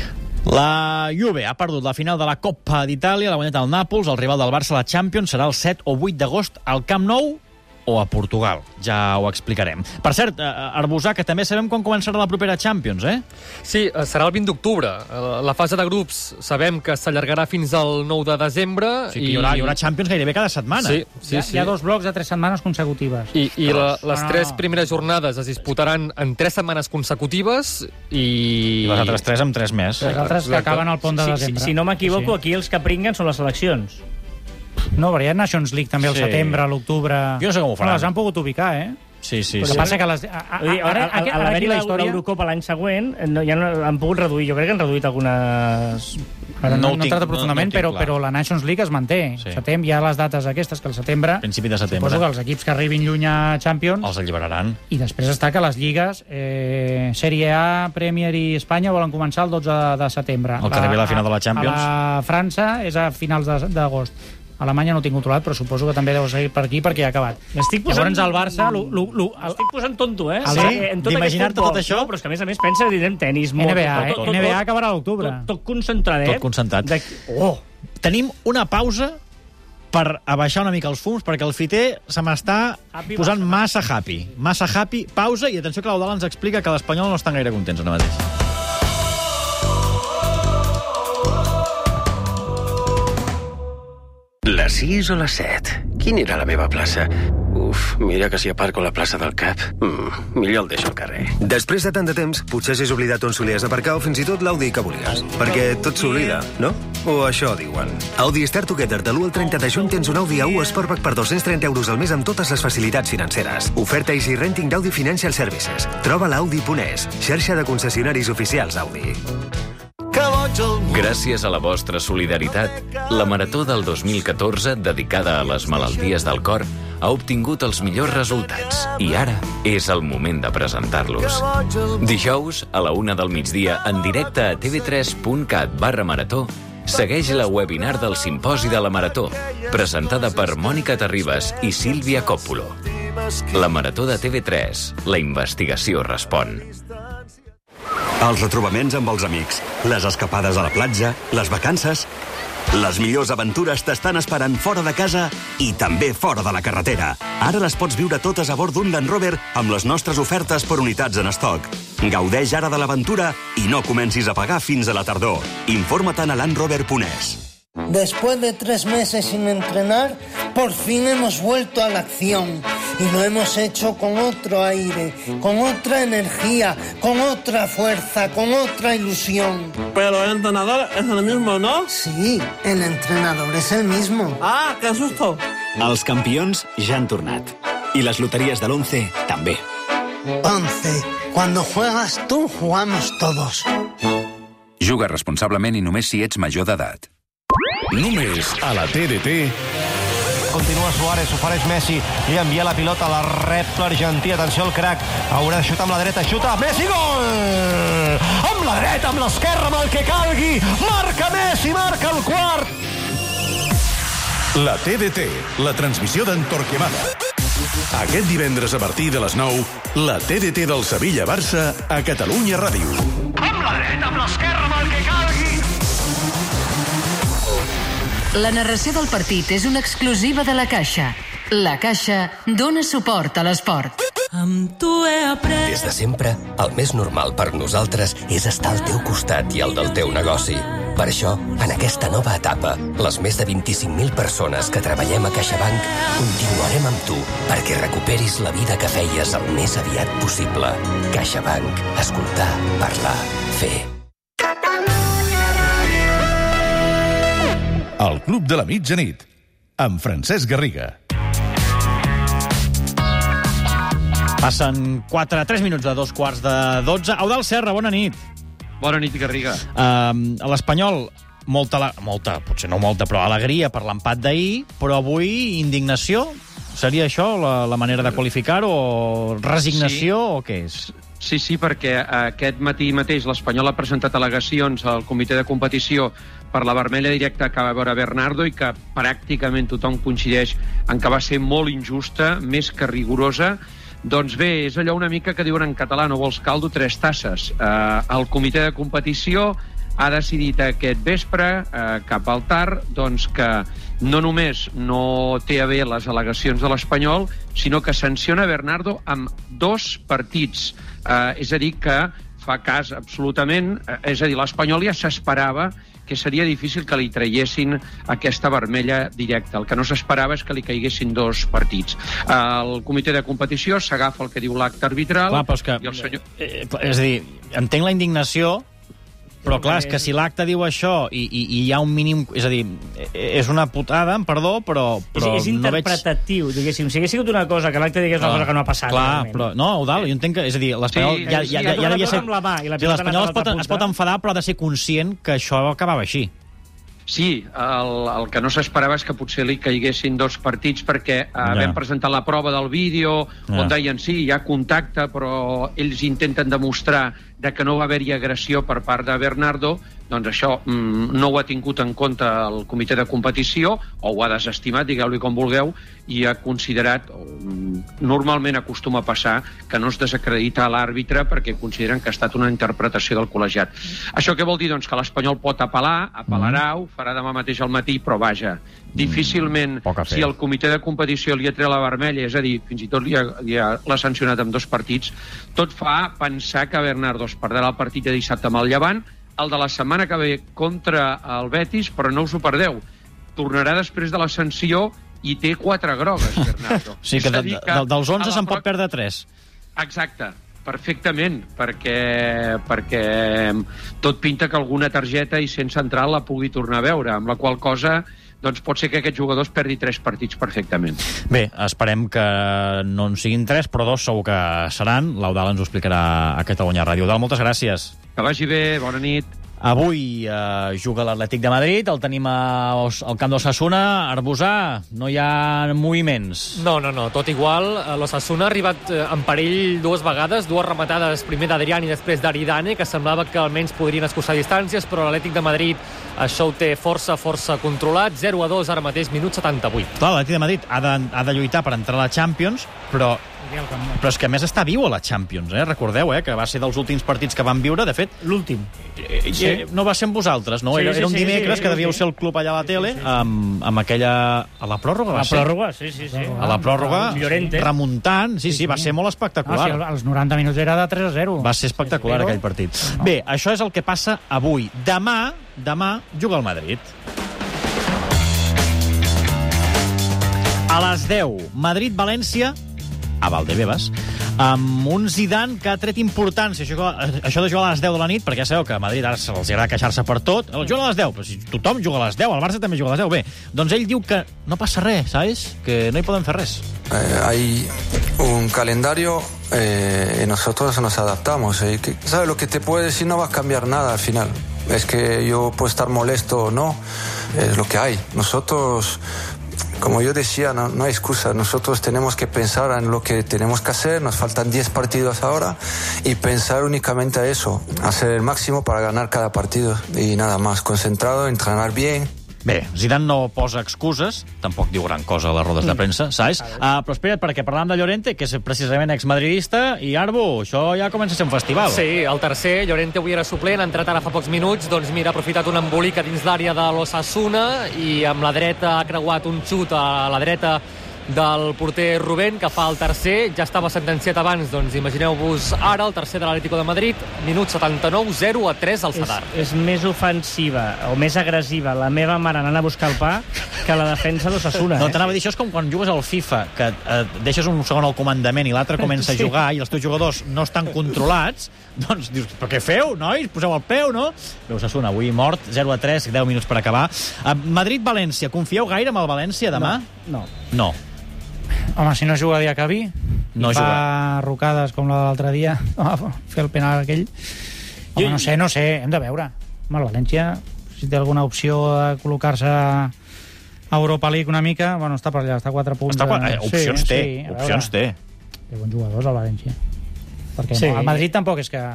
La Juve ha perdut la final de la Copa d'Itàlia, l'ha guanyat el Nàpols, el rival del Barça a la Champions serà el 7 o 8 d'agost al Camp Nou o a Portugal. Ja ho explicarem. Per cert, Arbusà, que també sabem quan començarà la propera Champions, Sí, serà el 20 d'octubre. La fase de grups sabem que s'allargarà fins al 9 de desembre. Sí, que hi haurà Champions gairebé cada setmana. Sí. Hi ha 2 blocs de 3 setmanes consecutives. I les 3 primeres jornades es disputaran en 3 setmanes consecutives i les altres 3 amb 3 més. Les altres que acaben al pont de desembre. Si no m'equivoco, aquí els que pringuen són les seleccions. No, perquè hi ha Nations League també al setembre, a l'octubre... Jo no sé com ho faran. Les han pogut ubicar, Sí. Però passa que ara aquí l'Eurocopa l'any següent ja han pogut reduir, jo crec que han reduït algunes... No tracta profundament, però la Nations League es manté. Setembre, hi ha les dates aquestes, que al setembre... Principi de setembre. Suposo que els equips que arribin lluny a Champions... Els alliberaran. I després està que les lligues, Sèrie A, Premier i Espanya, volen començar el 12 de setembre. El que arribi a la final de la Champions. A França és a finals d'agost. Alemanya no ho tinc controlat, però suposo que també deu seguir per aquí perquè ja ha acabat. Llavors el Barça... Estic posant tonto, Sí? D'imaginar-te tot això? Però és que, a més, pensa que direm tenis. NBA acabarà a l'octubre. Tot concentradet. Tot concentrat. Tenim una pausa per abaixar una mica els fums, perquè el fiter se m'està posant massa happy. Massa happy. Pausa, i atenció que l'Eudal ens explica que l'Espanyol no estan gaire contents ara mateix. Les 6 o les 7? Quina era la meva plaça? Uf, mira que si aparco a la plaça del Cap. Millor el deixo al carrer. Després de tant de temps, potser s'has oblidat on solies aparcar o fins i tot l'Audi que volies. Perquè tot s'oblida, no? O això diuen. Audi Star Together de l'1 al 30 de juny tens un Audi A1 Sportback per 230 euros al mes amb totes les facilitats financeres. Oferta Easy Renting d'Audi Financial Services. Troba l'Audi.es, xarxa de concessionaris oficials Audi. Gràcies a la vostra solidaritat, la Marató del 2014, dedicada a les malalties del cor, ha obtingut els millors resultats i ara és el moment de presentar-los. Dijous, a la 1 del migdia, en directe a tv3.cat/marató, segueix la webinar del Simposi de la Marató, presentada per Mònica Terribas i Sílvia Coppola. La Marató de TV3, la investigació respon. Els retrobaments amb els amics, les escapades a la platja, les vacances... Les millors aventures t'estan esperant fora de casa i també fora de la carretera. Ara les pots viure totes a bord d'un Land Rover amb les nostres ofertes per unitats en estoc. Gaudeix ara de l'aventura i no comencis a pagar fins a la tardor. Informa't a landrover.es. Después de 3 meses sin entrenar, por fin hemos vuelto a la acción. Y lo hemos hecho con otro aire, con otra energía, con otra fuerza, con otra ilusión. Pero el entrenador es el mismo, ¿no? Sí, el entrenador es el mismo. Ah, qué susto. Els campions ja han tornat. I les loteries de l'11 també. 11. Cuando juegas tú, jugamos todos. Juga responsablement i només si ets major d'edat. Només a la TDT. Continua Suárez, ofereix Messi, li envia la pilota, la rep l'argentí, atenció al crack, haurà de xutar amb la dreta, xuta, Messi, gol! Amb la dreta, amb l'esquerra, amb el que calgui, marca Messi, marca el quart! La TDT, la transmissió d'en Torquemada. Aquest divendres a partir de les 9, la TDT del Sevilla-Barça a Catalunya Ràdio. Amb la dreta, amb l'esquerra, amb el que calgui! La narració del partit és una exclusiva de La Caixa. La Caixa dona suport a l'esport. Amb tu he après... Des de sempre, el més normal per nosaltres és estar al teu costat i al del teu negoci. Per això, en aquesta nova etapa, les més de 25.000 persones que treballem a CaixaBank continuarem amb tu perquè recuperis la vida que feies el més aviat possible. CaixaBank. Escoltar, parlar, fer. El Club de la Mitjanit, amb Francesc Garriga. Passen 3 minuts de 2:15. Eudal Serra, bona nit. Bona nit, Garriga. L'Espanyol, molta, potser no molta, però alegria per l'empat d'ahir, però avui indignació? Seria això la manera de qualificar o resignació o què és? Sí, perquè aquest matí mateix l'Espanyol ha presentat al·legacions al comitè de competició per la vermella directa que va veure Bernardo i que pràcticament tothom coincideix en que va ser molt injusta, més que rigorosa. Doncs bé, és allò una mica que diuen en català, no vols caldo, 3 tasses. El comitè de competició ha decidit aquest vespre, cap al tard, doncs que no només no té a bé les al·legacions de l'Espanyol, sinó que sanciona Bernardo amb 2 partits. És a dir, que fa cas absolutament... És a dir, l'Espanyol ja s'esperava que seria difícil que li traiessin aquesta vermella directa. El que no s'esperava és que li caiguessin 2 partits. El comitè de competició s'agafa el que diu l'acte arbitral... Clar, però és que... I el senyor... És a dir, entenc la indignació, Però clar, és que si l'acte diu això i hi ha un mínim... És a dir, és una putada, perdó, però és interpretatiu, diguéssim. Si hagués sigut una cosa, que l'acte digués una cosa que no ha passat. Clar, però... No, Eudal, jo entenc que... És a dir, l'Espanyol ja devia ser... L'Espanyol es pot enfadar, però ha de ser conscient que això acabava així. Sí, el que no s'esperava és que potser li caiguessin 2 partits perquè vam presentar la prova del vídeo on deien sí, hi ha contacte, però ells intenten demostrar que no va haver-hi agressió per part de Bernardo. Doncs això no ho ha tingut en compte el comitè de competició, o ho ha desestimat, digueu-li com vulgueu, i ha considerat, normalment acostuma a passar, que no es desacredita l'àrbitre perquè consideren que ha estat una interpretació del col·legiat. Això què vol dir? Doncs que l'Espanyol pot apel·larà, ho farà demà mateix al matí, però vaja, difícilment, si el comitè de competició li ha tret la vermella, és a dir, fins i tot l'ha sancionat amb 2 partits, tot fa pensar que Bernardo es perdrà el partit de dissabte amb el Llevant, el de la setmana que ve contra el Betis, però no us ho perdeu. Tornarà després de la sanció i té 4 grogues, Bernardo. Sí, que dels 11 se'n pot perdre 3. Exacte, perfectament, perquè tot pinta que alguna targeta i sent central la pugui tornar a veure, amb la qual cosa doncs pot ser que aquest jugador es perdi 3 partits perfectament. Bé, esperem que no en siguin 3, però 2 segur que seran. L'Eudal ens ho explicarà a Catalunya Ràdio. Eudal, moltes gràcies. Que vagi bé, bona nit. Avui juga l'Atlètic de Madrid, el tenim al camp d'Osasuna. Arbusà, no hi ha moviments. No, tot igual. L'Osasuna ha arribat en perill 2 vegades, 2 rematades, primer d'Adrián i després d'Aridane, que semblava que almenys podrien escurçar distàncies, però l'Atlètic de Madrid això ho té força controlat. 0-2 ara mateix, minut 78. Clar, l'Atlètic de Madrid ha de lluitar per entrar a la Champions, però és que a més està viu a la Champions, recordeu, que va ser dels últims partits que van viure, de fet... L'últim. No va ser amb vosaltres, no? Era un dimecres que devíeu ser el club allà a la tele, amb aquella... A la pròrroga va ser? A la pròrroga, sí. A la pròrroga, remuntant, sí, va ser molt espectacular. Els 90 minuts era de 3-0. Va ser espectacular aquell partit. Bé, això és el que passa avui. Demà juga el Madrid. A les 10, Madrid-València, a Valdebebas, amb un Zidane que ha tret importància. Això de jugar a les 10 de la nit, perquè ja sabeu que a Madrid ara els agrada queixar-se per tot. Juga a les 10, però si tothom juga a les 10, el Barça també juga a les 10. Bé, doncs ell diu que no passa res, ¿sabes? Que no hi poden fer res. Hay un calendario y nosotros nos adaptamos. ¿Sabes lo que te puedo decir? No va a cambiar nada al final. Es que yo puedo estar molesto o no, es lo que hay. Nosotros... Como yo decía, no hay excusa. Nosotros tenemos que pensar en lo que tenemos que hacer. Nos faltan 10 partidos ahora y pensar únicamente a eso. Hacer el máximo para ganar cada partido y nada más. Concentrado, entrenar bien. Bé, Zidane no posa excuses, tampoc diu gran cosa a les rodes de premsa, saps? Però espera't, perquè parlàvem de Llorente, que és precisament exmadridista, i Arbo, això ja comença a ser un festival. Sí, el tercer, Llorente avui era suplent, ha entrat ara fa pocs minuts, doncs mira, ha aprofitat un embolic dins l'àrea de l'Osasuna i amb la dreta ha creuat un xut a la dreta del porter Rubén, que fa el tercer, ja estava sentenciat abans, doncs imagineu-vos ara el tercer de l'Atlético de Madrid, minut 79, 0-3 al Sadar. És més ofensiva o més agressiva la meva mare anant a buscar el pa que la defensa d'Osasuna. No, t'anava a dir, això és com quan jugues al FIFA, que deixes un segon al comandament i l'altre comença a jugar i els teus jugadors no estan controlats, doncs dius, però què feu, nois? Poseu el peu, no? Bé, Osasuna, avui mort, 0-3, 10 minuts per acabar. Madrid-València, confieu gaire amb el València demà? No. Home, si no juga dia que vi, no fa rocades com la de l'altre dia, fer el penal aquell. Home, no sé, hem de veure. Home, el València, si té alguna opció de col·locar-se a Europa League una mica, bueno, està per allà, està a 4 punts. Opcions té. Té bons jugadors, el València. Perquè el Madrid tampoc és que...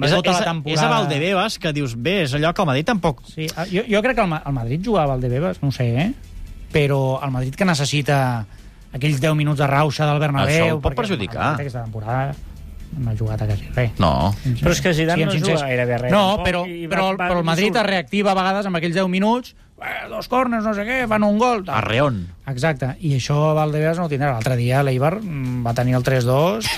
És a Valdebebas que dius, bé, és allò que el Madrid tampoc... Sí, jo crec que el Madrid juga a Valdebebas, no ho sé, però el Madrid que necessita aquells 10 minuts de rauxa del Bernabéu... Això ho pot perjudicar. Aquesta temporada no ha jugat a quasi res. No. Però és que Zidane no juga gairebé res. No, però el Madrid es reactiva a vegades amb aquells 10 minuts, 2 corners, no sé què, fan un gol... Arreón. Exacte, i això Valdebebas no ho tindrà. L'altre dia l'Eibar va tenir el 3-2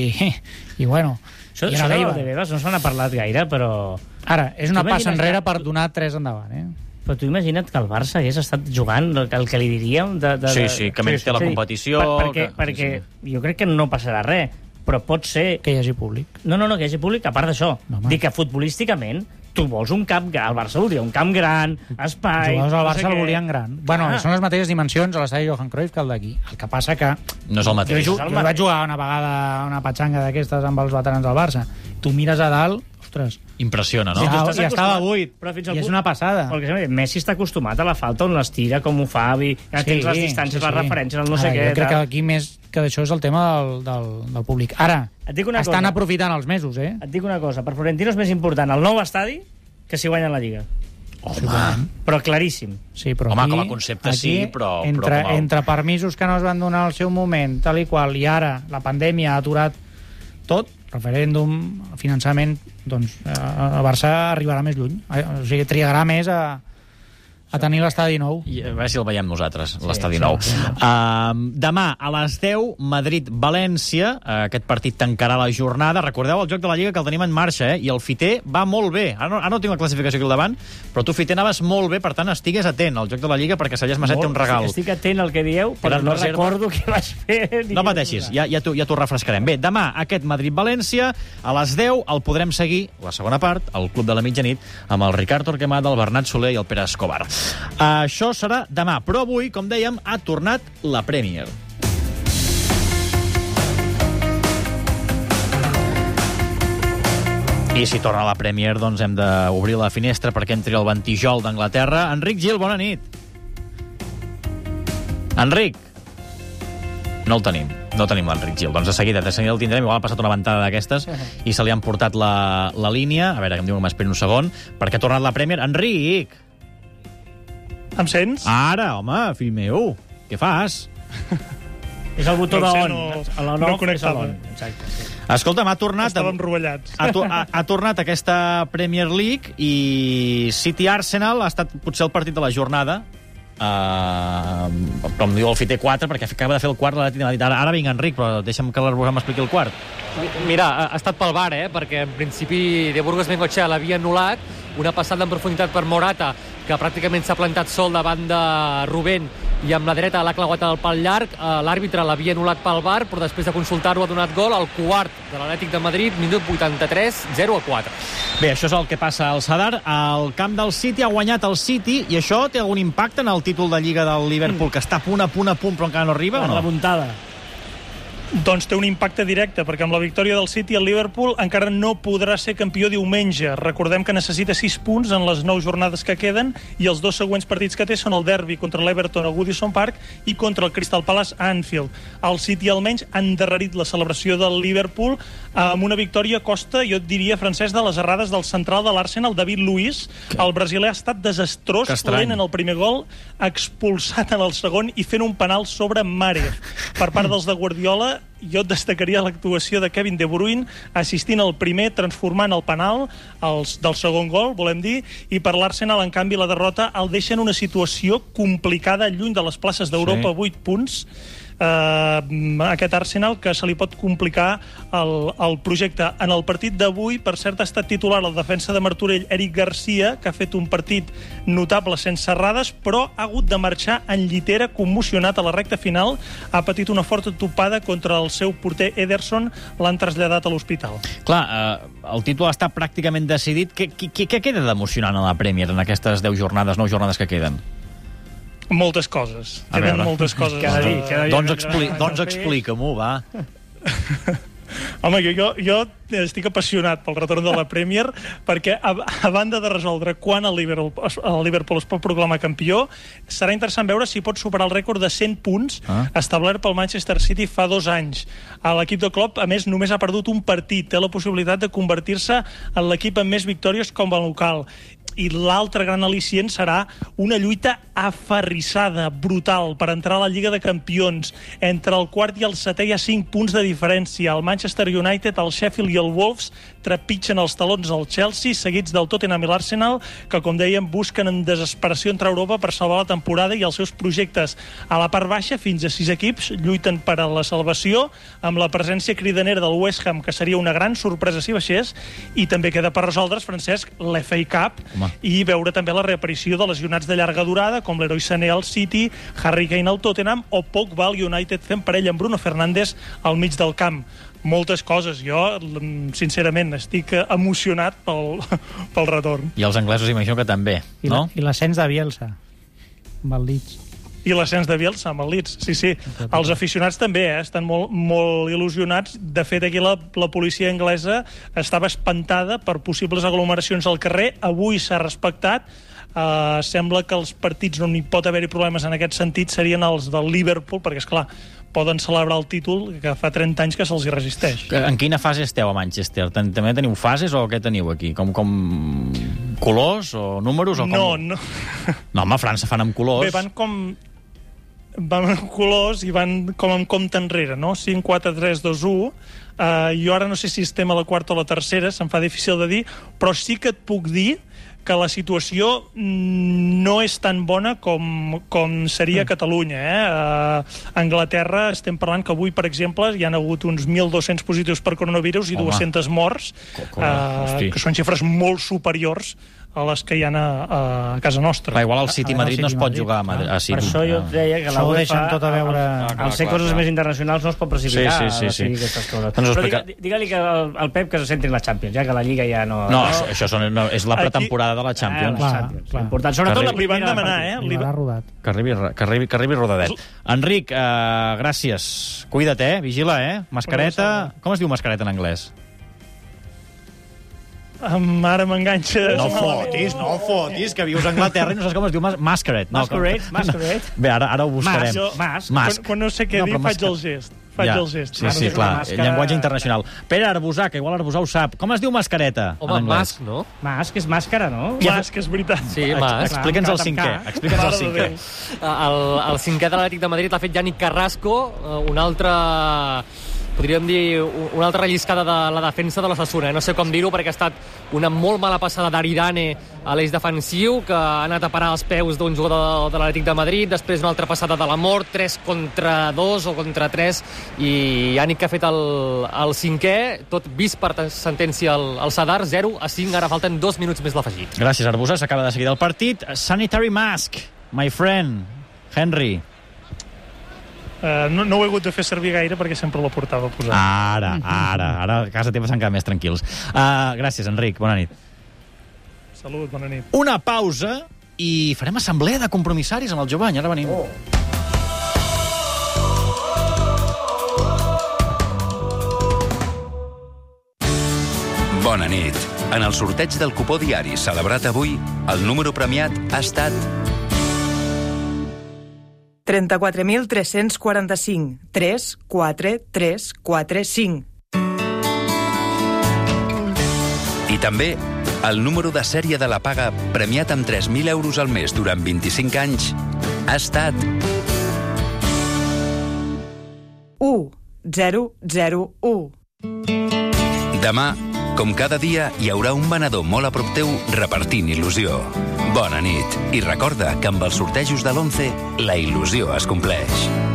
i bueno... Això de Valdebebas no se n'ha parlat gaire, però... Ara, és una passa enrere per donar 3 endavant, Però tu imagina't que el Barça hagués estat jugant el que li diríem... Sí, que menys té la competició... Perquè jo crec que no passarà res, però pot ser... Que hi hagi públic. No, que hi hagi públic, a part d'això. Dic que futbolísticament tu vols un camp gran, el Barça volia un camp gran, espai... Els jugadors del Barça el volien gran. Bueno, són les mateixes dimensions a l'estadi Johan Cruyff que el d'aquí. El que passa que... No és el mateix. Jo vaig jugar una vegada una patxanga d'aquestes amb els veterans del Barça. Tu mires a dalt, ostres... Impressiona, no? Ja estava buit, i és una passada. Messi està acostumat a la falta on les tira, com ho fa, ja tens les distàncies, les referències, el no sé què... Jo crec que aquí més que d'això és el tema del públic. Ara, estan aprofitant els mesos, eh? Et dic una cosa, per Florentino és més important el nou estadi que si guanyen la Lliga. Home. Però claríssim. Sí, però home, aquí, com a concepte sí, però entre permisos que no es van donar al seu moment, tal i qual, i ara la pandèmia ha aturat tot, referèndum, finançament, doncs el Barça arribarà més lluny. O sigui, trigarà més a tenir l'estadi nou. I a veure si el veiem nosaltres, l'estadi nou. Demà, a les 10, Madrid-València. Aquest partit tancarà la jornada. Recordeu el joc de la Lliga que el tenim en marxa, i el Fiter va molt bé. Ara no tinc la classificació aquí al davant, però tu, Fiter, anaves molt bé, per tant, estigues atent al joc de la Lliga perquè Sallés Maset té un regal. Estic atent al que dieu, però no recordo què vaig fer. No pateixis, ja t'ho refrescarem. Bé, demà, aquest Madrid-València, a les 10 el podrem seguir, la segona part, al Club de la Mitjanit, amb el Ricard Torquemada, el Bernat Soler i el Pere Escobar. Això serà demà, però avui, com dèiem, ha tornat la Premier. I si torna la Premier, doncs hem d'obrir la finestra perquè entri el ventijol d'Anglaterra. Enric Gil, bona nit. Enric. No el tenim. No tenim l'Enric Gil. Doncs de seguida el tindrem. Igual ha passat una ventada d'aquestes i se li han portat la línia. A veure, que em diu que m'esperi un segon. Perquè ha tornat la Premier. Enric! Em sents? Ara, home, fill meu. Què fas? És el botó d'on. No connectava. Escolta'm, ha tornat... Estàvem rovellats. Ha tornat aquesta Premier League i City-Arsenal ha estat potser el partit de la jornada. Com diu el Fiter 4, perquè acaba de fer el quart l'Atlètic de Madrid. Ara vinc, Enric, però deixa'm que l'Arbogà m'expliqui el quart. Mira, ha estat pel VAR, perquè en principi de Burgos Bengochea l'havia anul·lat, una passada en profunditat per Morata, que pràcticament s'ha plantat sol davant de Rubén i amb la dreta l'ha clavat al pal llarg. L'àrbitre l'havia anul·lat pel VAR, però després de consultar-ho ha donat gol al quart de l'Atlètic de Madrid, minut 83, 0-4. Bé, això és el que passa al Sadar. El camp del City ha guanyat el City, i això té algun impacte en el títol de Lliga del Liverpool, que està a punt, però encara no arriba, o no? La remuntada. Doncs té un impacte directe, perquè amb la victòria del City el Liverpool encara no podrà ser campió diumenge. Recordem que necessita 6 punts en les 9 jornades que queden, i els 2 següents partits que té són el derbi contra l'Everton a Goodison Park i contra el Crystal Palace a Anfield. El City almenys ha endarrerit la celebració del Liverpool amb una victòria a costa, jo et diria, Francesc, de les errades del central de l'Arsenal, David Luiz. El brasiler ha estat desastrós, lent en el primer gol, expulsat en el segon i fent un penal sobre Mahrez. Per part dels de Guardiola, jo destacaria l'actuació de Kevin De Bruyne assistint al primer, transformant el penal del segon gol, volem dir, i per l'Arsenal, en canvi, la derrota el deixa en una situació complicada, lluny de les places d'Europa, 8 punts. Aquest Arsenal, que se li pot complicar el projecte. En el partit d'avui, per cert, ha estat titular el defensa de Martorell, Eric Garcia, que ha fet un partit notable sense errades, però ha hagut de marxar en llitera, commocionat a la recta final. Ha patit una forta topada contra el seu porter Ederson, l'han traslladat a l'hospital. Clar, el títol està pràcticament decidit. Què queda d'emocionant a la Premier en aquestes 10 jornades, 9 jornades que queden? Moltes coses. Queden moltes coses. Doncs explica-m'ho, va. Home, jo estic apassionat pel retorn de la Premier, perquè a banda de resoldre quan el Liverpool es pot proclamar campió, serà interessant veure si pot superar el rècord de 100 punts establert pel Manchester City fa 2 anys. L'equip de Klopp, a més, només ha perdut un partit. Té la possibilitat de convertir-se en l'equip amb més victòries com a local. I l'altre gran al·licient serà una lluita aferrissada, brutal, per entrar a la Lliga de Campions. Entre el quart i el setè hi ha 5 punts de diferència. El Manchester United, el Sheffield i el Wolves trepitgen els talons al Chelsea, seguits del Tottenham i l'Arsenal, que, com dèiem, busquen en desesperació entrar a Europa per salvar la temporada i els seus projectes. A la part baixa, fins a 6 equips lluiten per a la salvació, amb la presència cridanera del West Ham, que seria una gran sorpresa si baixés, i també queda per resoldre's, Francesc, l'FA Cup, i veure també la reaparició de lesionats de llarga durada, com l'heroi Sané al City, Harry Kane al Tottenham o Pogba al United fent parella amb Bruno Fernández al mig del camp. moltes coses. Jo, sincerament, estic emocionat pel retorn. I els anglesos imagino que també, no? I l'ascens de Bielsa, amb el Leeds. I l'ascens de Bielsa amb el Leeds, sí. Els aficionats també estan molt il·lusionats. De fet, aquí la policia anglesa estava espantada per possibles aglomeracions al carrer. Avui s'ha respectat. Sembla que els partits on hi pot haver-hi problemes en aquest sentit serien els del Liverpool, perquè, esclar, poden celebrar el títol que fa 30 anys que se'ls hi resisteix. En quina fase esteu a Manchester? També teniu fases o què teniu aquí? Com colors o números? O com... No. No, home, a França fan amb colors. Bé, van amb colors i van com en compte enrere, no? 5, 4, 3, 2, 1. Jo ara no sé si estem a la quarta o la tercera, se'm fa difícil de dir, però sí que et puc dir que la situació no és tan bona com seria a Catalunya. A Anglaterra estem parlant que avui, per exemple, hi ha hagut uns 1.200 positius per coronavirus i 200 morts, que són xifres molt superiors a les que hi ha a casa nostra. Clar, igual el City Madrid no es pot jugar a City. Per això jo deia que la UEFA, tot a veure... Al ser coses més internacionals no es pot precipitar. Sí. Però digue-li que el Pep que se centri en la Champions, ja que la Lliga ja no... No, això és la pretemporada de la Champions. Clar. Important. Sobretot li van demanar, que arribi rodadet. Enric, gràcies. Cuida't, vigila, mascareta... Com es diu mascareta en anglès? Ara m'enganxes. No fotis, que vius a Anglaterra i no saps com es diu masquerade. Masquerade. Bé, ara ho buscarem. Quan no sé què dir, faig el gest. Sí, clar, llenguatge internacional. Pere Arbusà, que igual Arbusà ho sap. Com es diu mascareta? Home, masc, no? Masc és màscara, no? Masc, és veritat. Sí, masc. Explica'ns el cinquè. El cinquè de l'Atlètic de Madrid l'ha fet Yannick Carrasco, un altre... podríem dir, una altra relliscada de la defensa de l'Osasuna. No sé com dir-ho, perquè ha estat una molt mala passada d'Aridane a l'eix defensiu, que ha anat a parar als peus d'un jugador de l'Atlètic de Madrid, després una altra passada de la mort, 3 contra 2 o contra 3, i Yannick que ha fet el cinquè, tot vist per sentència al Sadar, 0-5, ara falten 2 minuts més l'afegit. Gràcies, Arbusà, s'acaba de seguir del partit. Sanitary mask, my friend, Henry. No ho he hagut de fer servir gaire perquè sempre la portava posada. Ara a casa teva s'han quedat més tranquils. Gràcies, Enric, bona nit. Salut, bona nit. Una pausa i farem assemblea de compromissaris amb el Jovany, ara venim. Bona nit. En el sorteig del cupó diari celebrat avui, el número premiat ha estat 34.345 34345. I també el número de sèrie de la paga premiat amb 3.000 euros al mes durant 25 anys ha estat 1001. Demà, com cada dia, hi haurà un venedor molt a prop teu repartint il·lusió. Bona nit. I recorda que amb els sortejos de l'11 la il·lusió es compleix.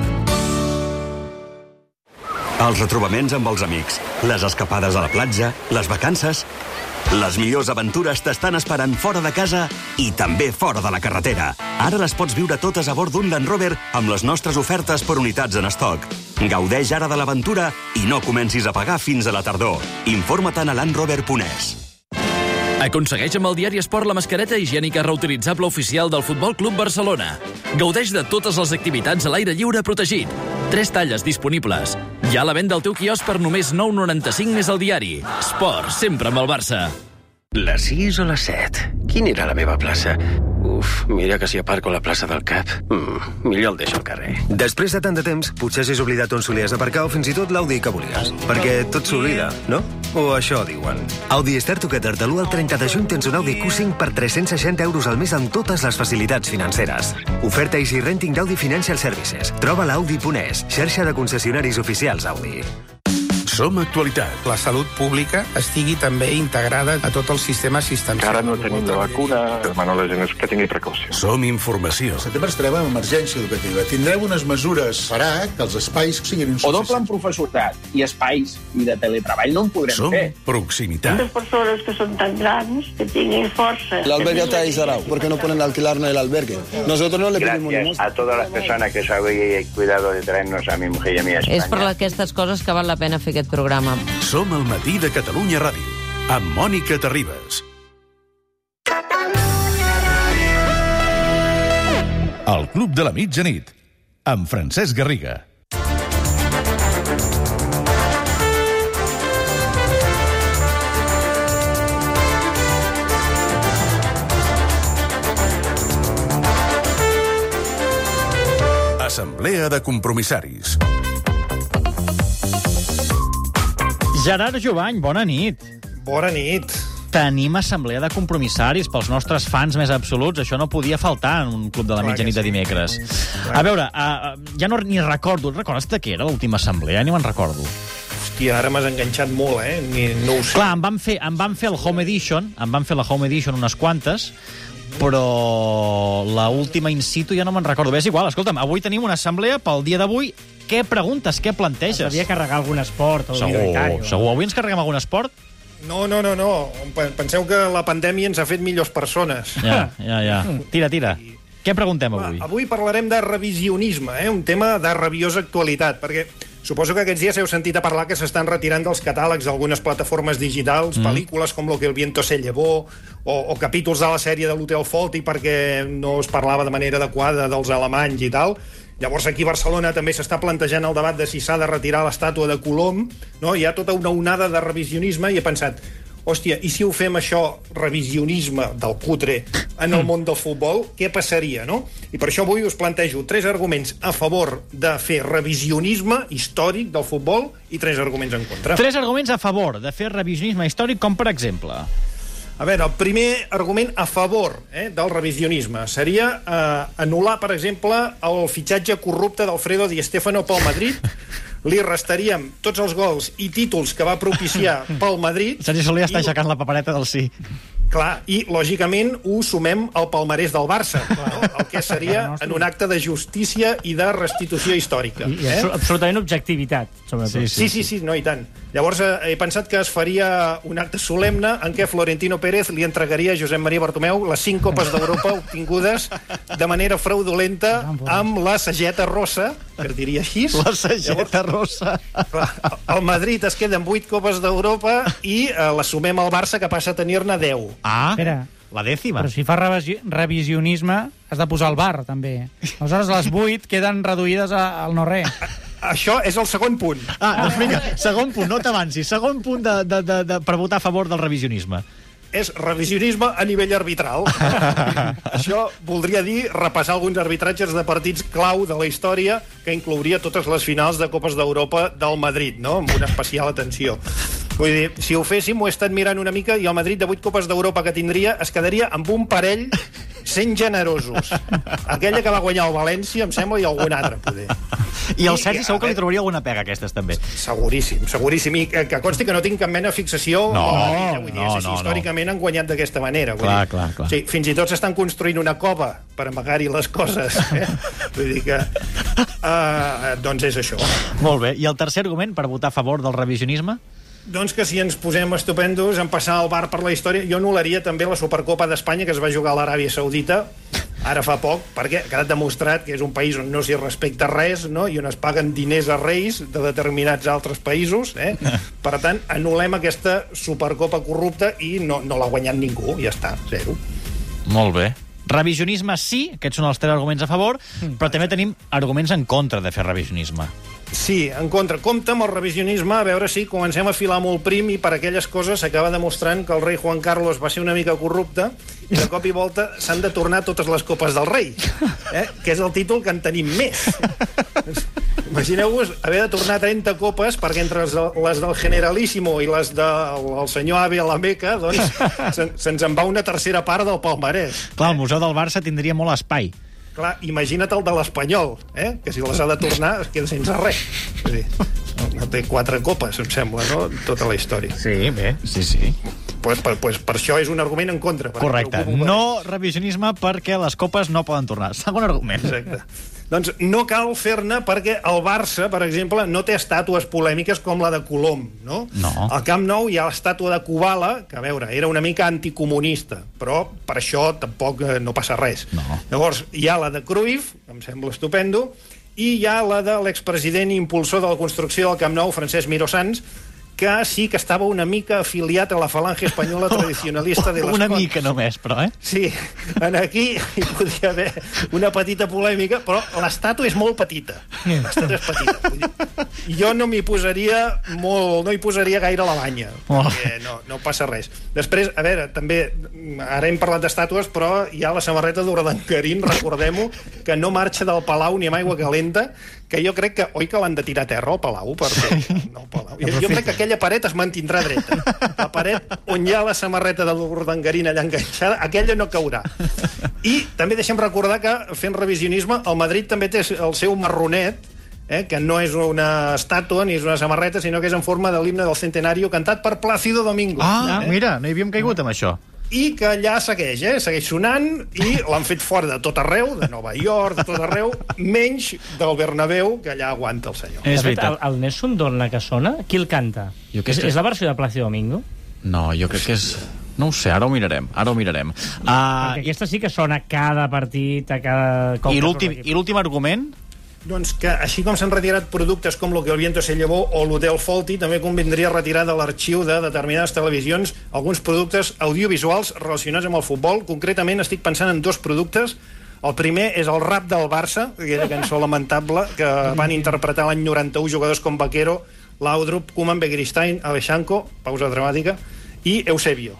Els retrobaments amb els amics, les escapades a la platja, les vacances... Les millors aventures t'estan esperant fora de casa i també fora de la carretera. Ara les pots viure totes a bord d'un Land Rover amb les nostres ofertes per unitats en estoc. Gaudeix ara de l'aventura i no comencis a pagar fins a la tardor. Informa't a landrover.es. Aconsegueix amb el diari Esport la mascareta higiènica reutilitzable oficial del Futbol Club Barcelona. Gaudeix de totes les activitats a l'aire lliure protegit. 3 talles disponibles. Ja a la venda al teu quiosc per només 9,95 més al diari. Esport, sempre amb el Barça. Les 6 o les 7? Quina era la meva plaça? Uf, mira que si aparco a la plaça del Cap. Millor el deixo al carrer. Després de tant de temps, potser hagis oblidat on solies aparcar o fins i tot l'Audi que volies. Perquè tot s'oblida, no? O això diuen. Audi Star Together de l'1 al 30 de juny tens un Audi Q5 per 360 euros al mes amb totes les facilitats financeres. Oferta Easy Renting d'Audi Financial Services. Troba l'Audi.es, xarxa de concessionaris oficials Audi. Som actualitat. La salut pública estigui també integrada a tot el sistema assistencial. Ara no tenim la vacuna. Demano a la gent que tingui precaució. Som informació. El setembre estarem en emergència educativa. Tindrem unes mesures. Farà que els espais siguin insuficients. O doble en professorat i espais i de teletreball no en podrem fer. Som proximitat. Tantas personas que son tan grandes que tienen fuerza. El albergue está ahí cerrado. ¿Por qué no pueden alquilarnos el albergue? Nosotros no le pedimos nada. Gracias a todas las personas que se habéis cuidado de traernos a mi mujer y a mí a España. És per aquestes coses que val la pena fer aquest programa. Som al matí de Catalunya Ràdio, amb Mònica Terribas. El Club de la Mitjanit, amb Francesc Garriga. Assemblea de compromissaris. Gerard Jovany, bona nit. Bona nit. Tenim assemblea de compromissaris pels nostres fans més absoluts. Això no podia faltar en un Club de la Mitjanit de dimecres. A veure, ja no ni recordo. Recordes de què era l'última assemblea? Ni me'n recordo. Hòstia, ara m'has enganxat molt, no ho sé. Clar, em van fer el Home Edition, la Home Edition unes quantes, però l'última in situ ja no me'n recordo. Bé, és igual, escolta'm, avui tenim una assemblea pel dia d'avui. Què preguntes, què planteges? Devia carregar algun esport o minoritari. Segur. Avui ens carreguem algun esport? No. Penseu que la pandèmia ens ha fet millors persones. Ja. Tira. Què preguntem avui? Avui parlarem de revisionisme, un tema de rabiosa actualitat, perquè suposo que aquests dies heu sentit a parlar que s'estan retirant dels catàlegs algunes plataformes digitals, pel·lícules com Lo que el viento se llevó, o capítols de la sèrie de l'Hotel Fawlty perquè no es parlava de manera adequada dels alemanys i tal. Llavors aquí a Barcelona també s'està plantejant el debat de si s'ha de retirar l'estàtua de Colom, no? Hi ha tota una onada de revisionisme i he pensat, hòstia, i si ho fem això, revisionisme del cutre, en el món del futbol, què passaria, no? I per això avui us plantejo 3 arguments a favor de fer revisionisme històric del futbol i 3 arguments en contra. 3 arguments a favor de fer revisionisme històric, com per exemple? A veure, el primer argument a favor del revisionisme seria anul·lar, per exemple, el fitxatge corrupte d'Alfredo Di Stéfano pel Madrid. Li restaríem tots els gols i títols que va propiciar pel Madrid. Sergi Soler està aixecant la papereta del sí. Clar, i lògicament ho sumem al palmarès del Barça, no? El que seria en un acte de justícia i de restitució històrica. I absolutament objectivitat, sobretot. Sí, no, i tant. Llavors he pensat que es faria un acte solemne en què Florentino Pérez li entregaria a Josep Maria Bartomeu les 5 Copes d'Europa obtingudes de manera fraudulenta amb la sageta rossa, que es diria així. La sageta rossa. El Madrid es queda amb 8 Copes d'Europa i la sumem al Barça, que passa a tenir-ne 10. Espera, la dècima. Però si fa revisionisme has de posar el bar, també. Aleshores les 8 queden reduïdes al no-res. Això és el segon punt. Doncs vinga, segon punt, no t'avancis. Segon punt per votar a favor del revisionisme. És revisionisme a nivell arbitral. Això voldria dir repassar alguns arbitratges de partits clau de la història que inclouria totes les finals de Copes d'Europa del Madrid, no? Amb una especial atenció. Vull dir, si ho féssim, ho he estat mirant una mica i el Madrid de 8 Copes d'Europa que tindria es quedaria amb un parell sent generosos. Aquella que va guanyar el València, em sembla, i algun altre, poder. I el Sergi segur que li trobaria alguna pega, aquestes, també. Seguríssim. I que consti que no tinc cap mena de fixació. Històricament han guanyat d'aquesta manera. Clar. Sí, fins i tot s'estan construint una cova per amagar-hi les coses. Vull dir que... doncs és això. Molt bé. I el tercer argument per votar a favor del revisionisme? Doncs que si ens posem estupendos en passar el bar per la història, jo anul·laria també la Supercopa d'Espanya que es va jugar a l'Aràbia Saudita ara fa poc, perquè ha quedat demostrat que és un país on no s'hi respecta res, no? I on es paguen diners a reis de determinats altres països. Per tant, anul·lem aquesta Supercopa corrupta i no l'ha guanyat ningú, ja està, 0. Molt bé. Revisionisme sí, aquests són els 3 arguments a favor, però també tenim arguments en contra de fer revisionisme. Sí, en contra. Compte amb el revisionisme, a veure si comencem a filar molt prim i per aquelles coses s'acaba demostrant que el rei Juan Carlos va ser una mica corrupte i de cop i volta s'han de tornar totes les copes del rei, que és el títol que en tenim més. Imagineu-vos haver de tornar 30 copes perquè entre les del Generalíssimo i les del senyor Ave a la Meca, doncs se'ns en va una tercera part del palmarès. Clar, el Museu del Barça tindria molt espai. Clar, imagina't el de l'Espanyol, que si les ha de tornar es queda sense res. No té 4 copes, em sembla, no? Tota la història. Sí, bé, sí. Pues per això és un argument en contra. Correcte. No revisionisme perquè les copes no poden tornar. Segon argument. Exacte. Doncs no cal fer-ne perquè el Barça, per exemple, no té estàtues polèmiques com la de Colom, no? Al Camp Nou hi ha l'estàtua de Kubala, que, a veure, era una mica anticomunista, però per això tampoc no passa res. Llavors, hi ha la de Cruyff, que em sembla estupendo, i hi ha la de l'expresident i impulsor de la construcció del Camp Nou, Francesc Miró Sans, que sí que estava una mica afiliat a la falange espanyola tradicionalista de les Una mica només, però, Sí, aquí hi podia haver una petita polèmica, però l'estàtua és molt petita. L'estàtua és petita. Jo no m'hi posaria no hi posaria gaire la banya, perquè no passa res. Després, a veure, també, ara hem parlat d'estàtues, però hi ha la samarreta d'Urdangarín, recordem-ho, que no marxa del Palau ni amb aigua calenta, que jo crec que, oi que l'han de tirar a terra al Palau? No, al Palau. Jo crec que aquella paret es mantindrà dreta. La paret on hi ha la samarreta de l'Urdangarín allà enganxada, aquella no caurà. I també deixem recordar que, fent revisionisme, el Madrid també té el seu marronet, que no és una estàtua ni és una samarreta, sinó que és en forma de l'himne del Centenario cantat per Plácido Domingo. Mira, no hi havíem caigut amb això. I que allà segueix sonant, i l'han fet fora de tot arreu, de Nova York, de tot arreu, menys del Bernabéu, que allà aguanta el senyor. És veritat. El Nessun Dorna que sona, qui el canta? És la versió de Plácido Domingo? No, jo crec que és... No ho sé, ara ho mirarem. Perquè aquesta sí que sona cada partit, a cada cop. I l'últim argument? Doncs que, així com s'han retirat productes com lo que el Viento se llevó o l'Hotel Folti, també convindria retirar de l'arxiu de determinades televisions alguns productes audiovisuals relacionats amb el futbol. Concretament estic pensant en 2 productes. El primer és el rap del Barça, aquella cançó lamentable que van interpretar l'any 91 jugadors com Vaquero, Laudrup, Koeman, Begiristain, Alexanco, pausa dramàtica, i Eusebio.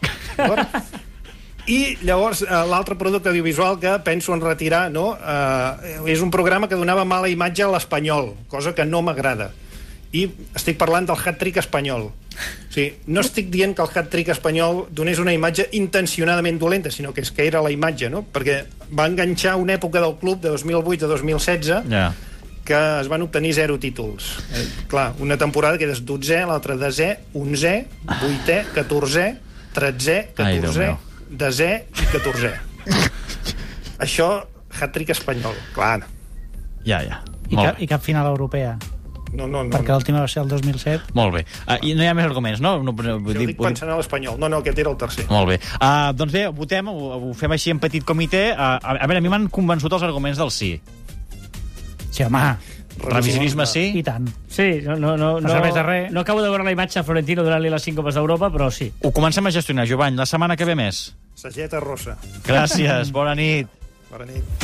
I llavors l'altre producte audiovisual que penso en retirar és un programa que donava mala imatge a l'Espanyol, cosa que no m'agrada, i estic parlant del hat-trick espanyol. O sigui, no estic dient que el hat-trick espanyol donés una imatge intencionadament dolenta, sinó que és que era la imatge, no? Perquè va enganxar una època del club de 2008 a 2016 que es van obtenir 0 títols. Clar, una temporada que és 12è, l'altra 10è, 11è, 8è, 14è, 13è, 14è, 10è i 14è. Això, hat-trick espanyol, clar. Ja. I cap final europea. No. Perquè l'última va ser el 2007. Molt bé. I no hi ha més arguments, no? Jo dic pensant a l'Espanyol. No, aquest era el tercer. Molt bé. Doncs bé, votem, ho fem així en petit comitè. A veure, a mi m'han convençut els arguments del sí. Sí, home. Revisionisme sí? I tant. Sí, no acabo de veure la imatge a Florentino donant-li les 5 Copes d'Europa, però sí. Ho comencem a gestionar, Jovany. La setmana que ve més. Sageta rossa. Gràcies, bona nit. Bona nit.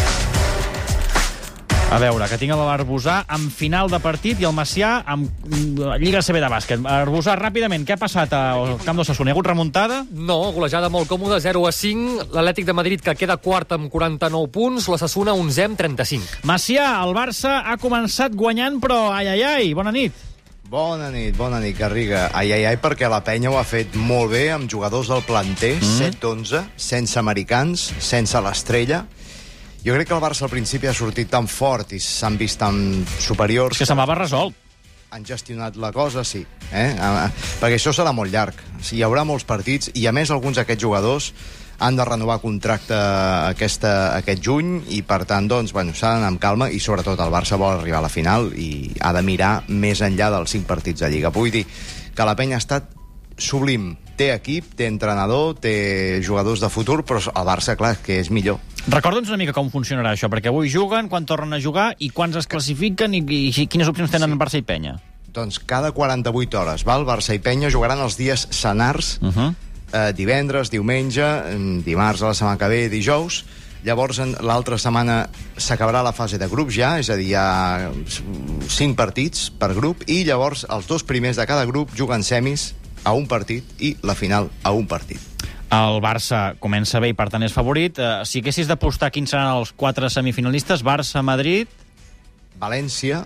A veure, que tinc l'Arbusà amb final de partit i el Macià amb Lliga CB de bàsquet. Arbusà, ràpidament, què ha passat al camp d'Osasuna? Hi ha hagut remuntada? No, golejada molt còmoda, 0-5. L'Atlètic de Madrid, que queda quart amb 49 punts, l'Osasuna 11è amb 35. Macià, el Barça ha començat guanyant, però ai, bona nit. Bona nit, Garriga. Ai, perquè la penya ho ha fet molt bé amb jugadors del planter, 7-11, sense americans, sense l'estrella. Jo crec que el Barça al principi ha sortit tan fort i s'han vist tan superiors... És que semblava resolt. Han gestionat la cosa, sí. Perquè això serà molt llarg. Hi haurà molts partits i, a més, alguns d'aquests jugadors han de renovar contracte aquest juny i, per tant, doncs, s'ha d'anar amb calma i, sobretot, el Barça vol arribar a la final i ha de mirar més enllà dels 5 partits de Lliga. Vull dir que la penya ha estat sublim. Té equip, té entrenador, té jugadors de futur, però el Barça, clar, que és millor. Recorda'ns una mica com funcionarà això, perquè avui juguen, quan tornen a jugar i quants es classifiquen i quines opcions tenen Barça i Penya. Doncs cada 48 hores, val? Barça i Penya jugaran els dies senars, divendres, diumenge, dimarts a la setmana que ve, dijous. Llavors, l'altra setmana s'acabarà la fase de grups ja, és a dir, hi ha 5 partits per grup, i llavors els 2 primers de cada grup juguen semis a un partit i la final a un partit. El Barça comença bé i, per tant, és favorit. Si haguessis d'apostar quins seran els 4 semifinalistes, Barça, Madrid... València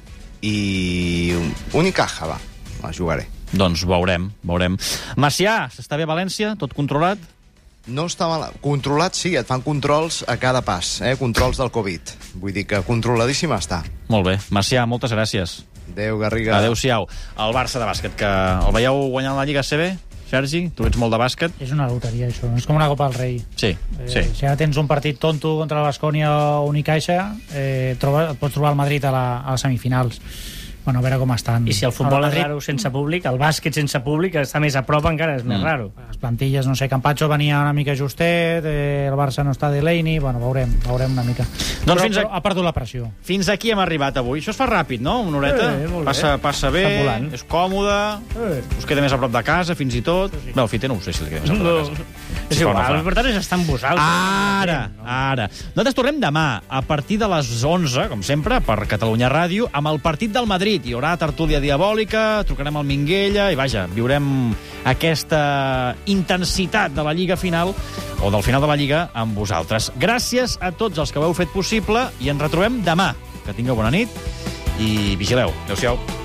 i Unicaja, la jugaré. Doncs veurem. Macià, està bé València? Tot controlat? No està mal. Controlat, sí, et fan controls a cada pas, controls del Covid. Vull dir que controladíssim està. Molt bé. Macià, moltes gràcies. Adéu, Garriga. Adéu-siau. El Barça de bàsquet, que el veieu guanyant la Lliga CB? Sergi, tu ets molt de bàsquet. És una loteria, això. És com una Copa del Rei. Sí. Si ara tens un partit tonto contra la Baskonia o Unicaja, et pots trobar el Madrid a les semifinals. Bueno, a veure com estan. I si el futbol és raro sense públic, el bàsquet sense públic està més a prop, encara és més raro. Les plantilles, no sé, Campazzo venia una mica justet, el Barça no està Delaney, bueno, veurem una mica. Doncs però ha perdut la pressió. Fins aquí hem arribat avui. Això es fa ràpid, no? Una horeta. Passa bé, és còmode, us queda més a prop de casa, fins i tot. Bé, el Fite no ho sé si li queda més a prop de casa. És igual, l'important és estar amb vosaltres. Ara. Nosaltres tornem demà, a partir de les 11, com sempre, per Catalunya Ràdio, amb el partit del Madrid. Hi haurà tertúlia diabòlica, trucarem al Minguella i, vaja, viurem aquesta intensitat de la Lliga final, o del final de la Lliga, amb vosaltres. Gràcies a tots els que ho heu fet possible i ens retrobem demà. Que tingueu bona nit i vigileu. Adéu-siau.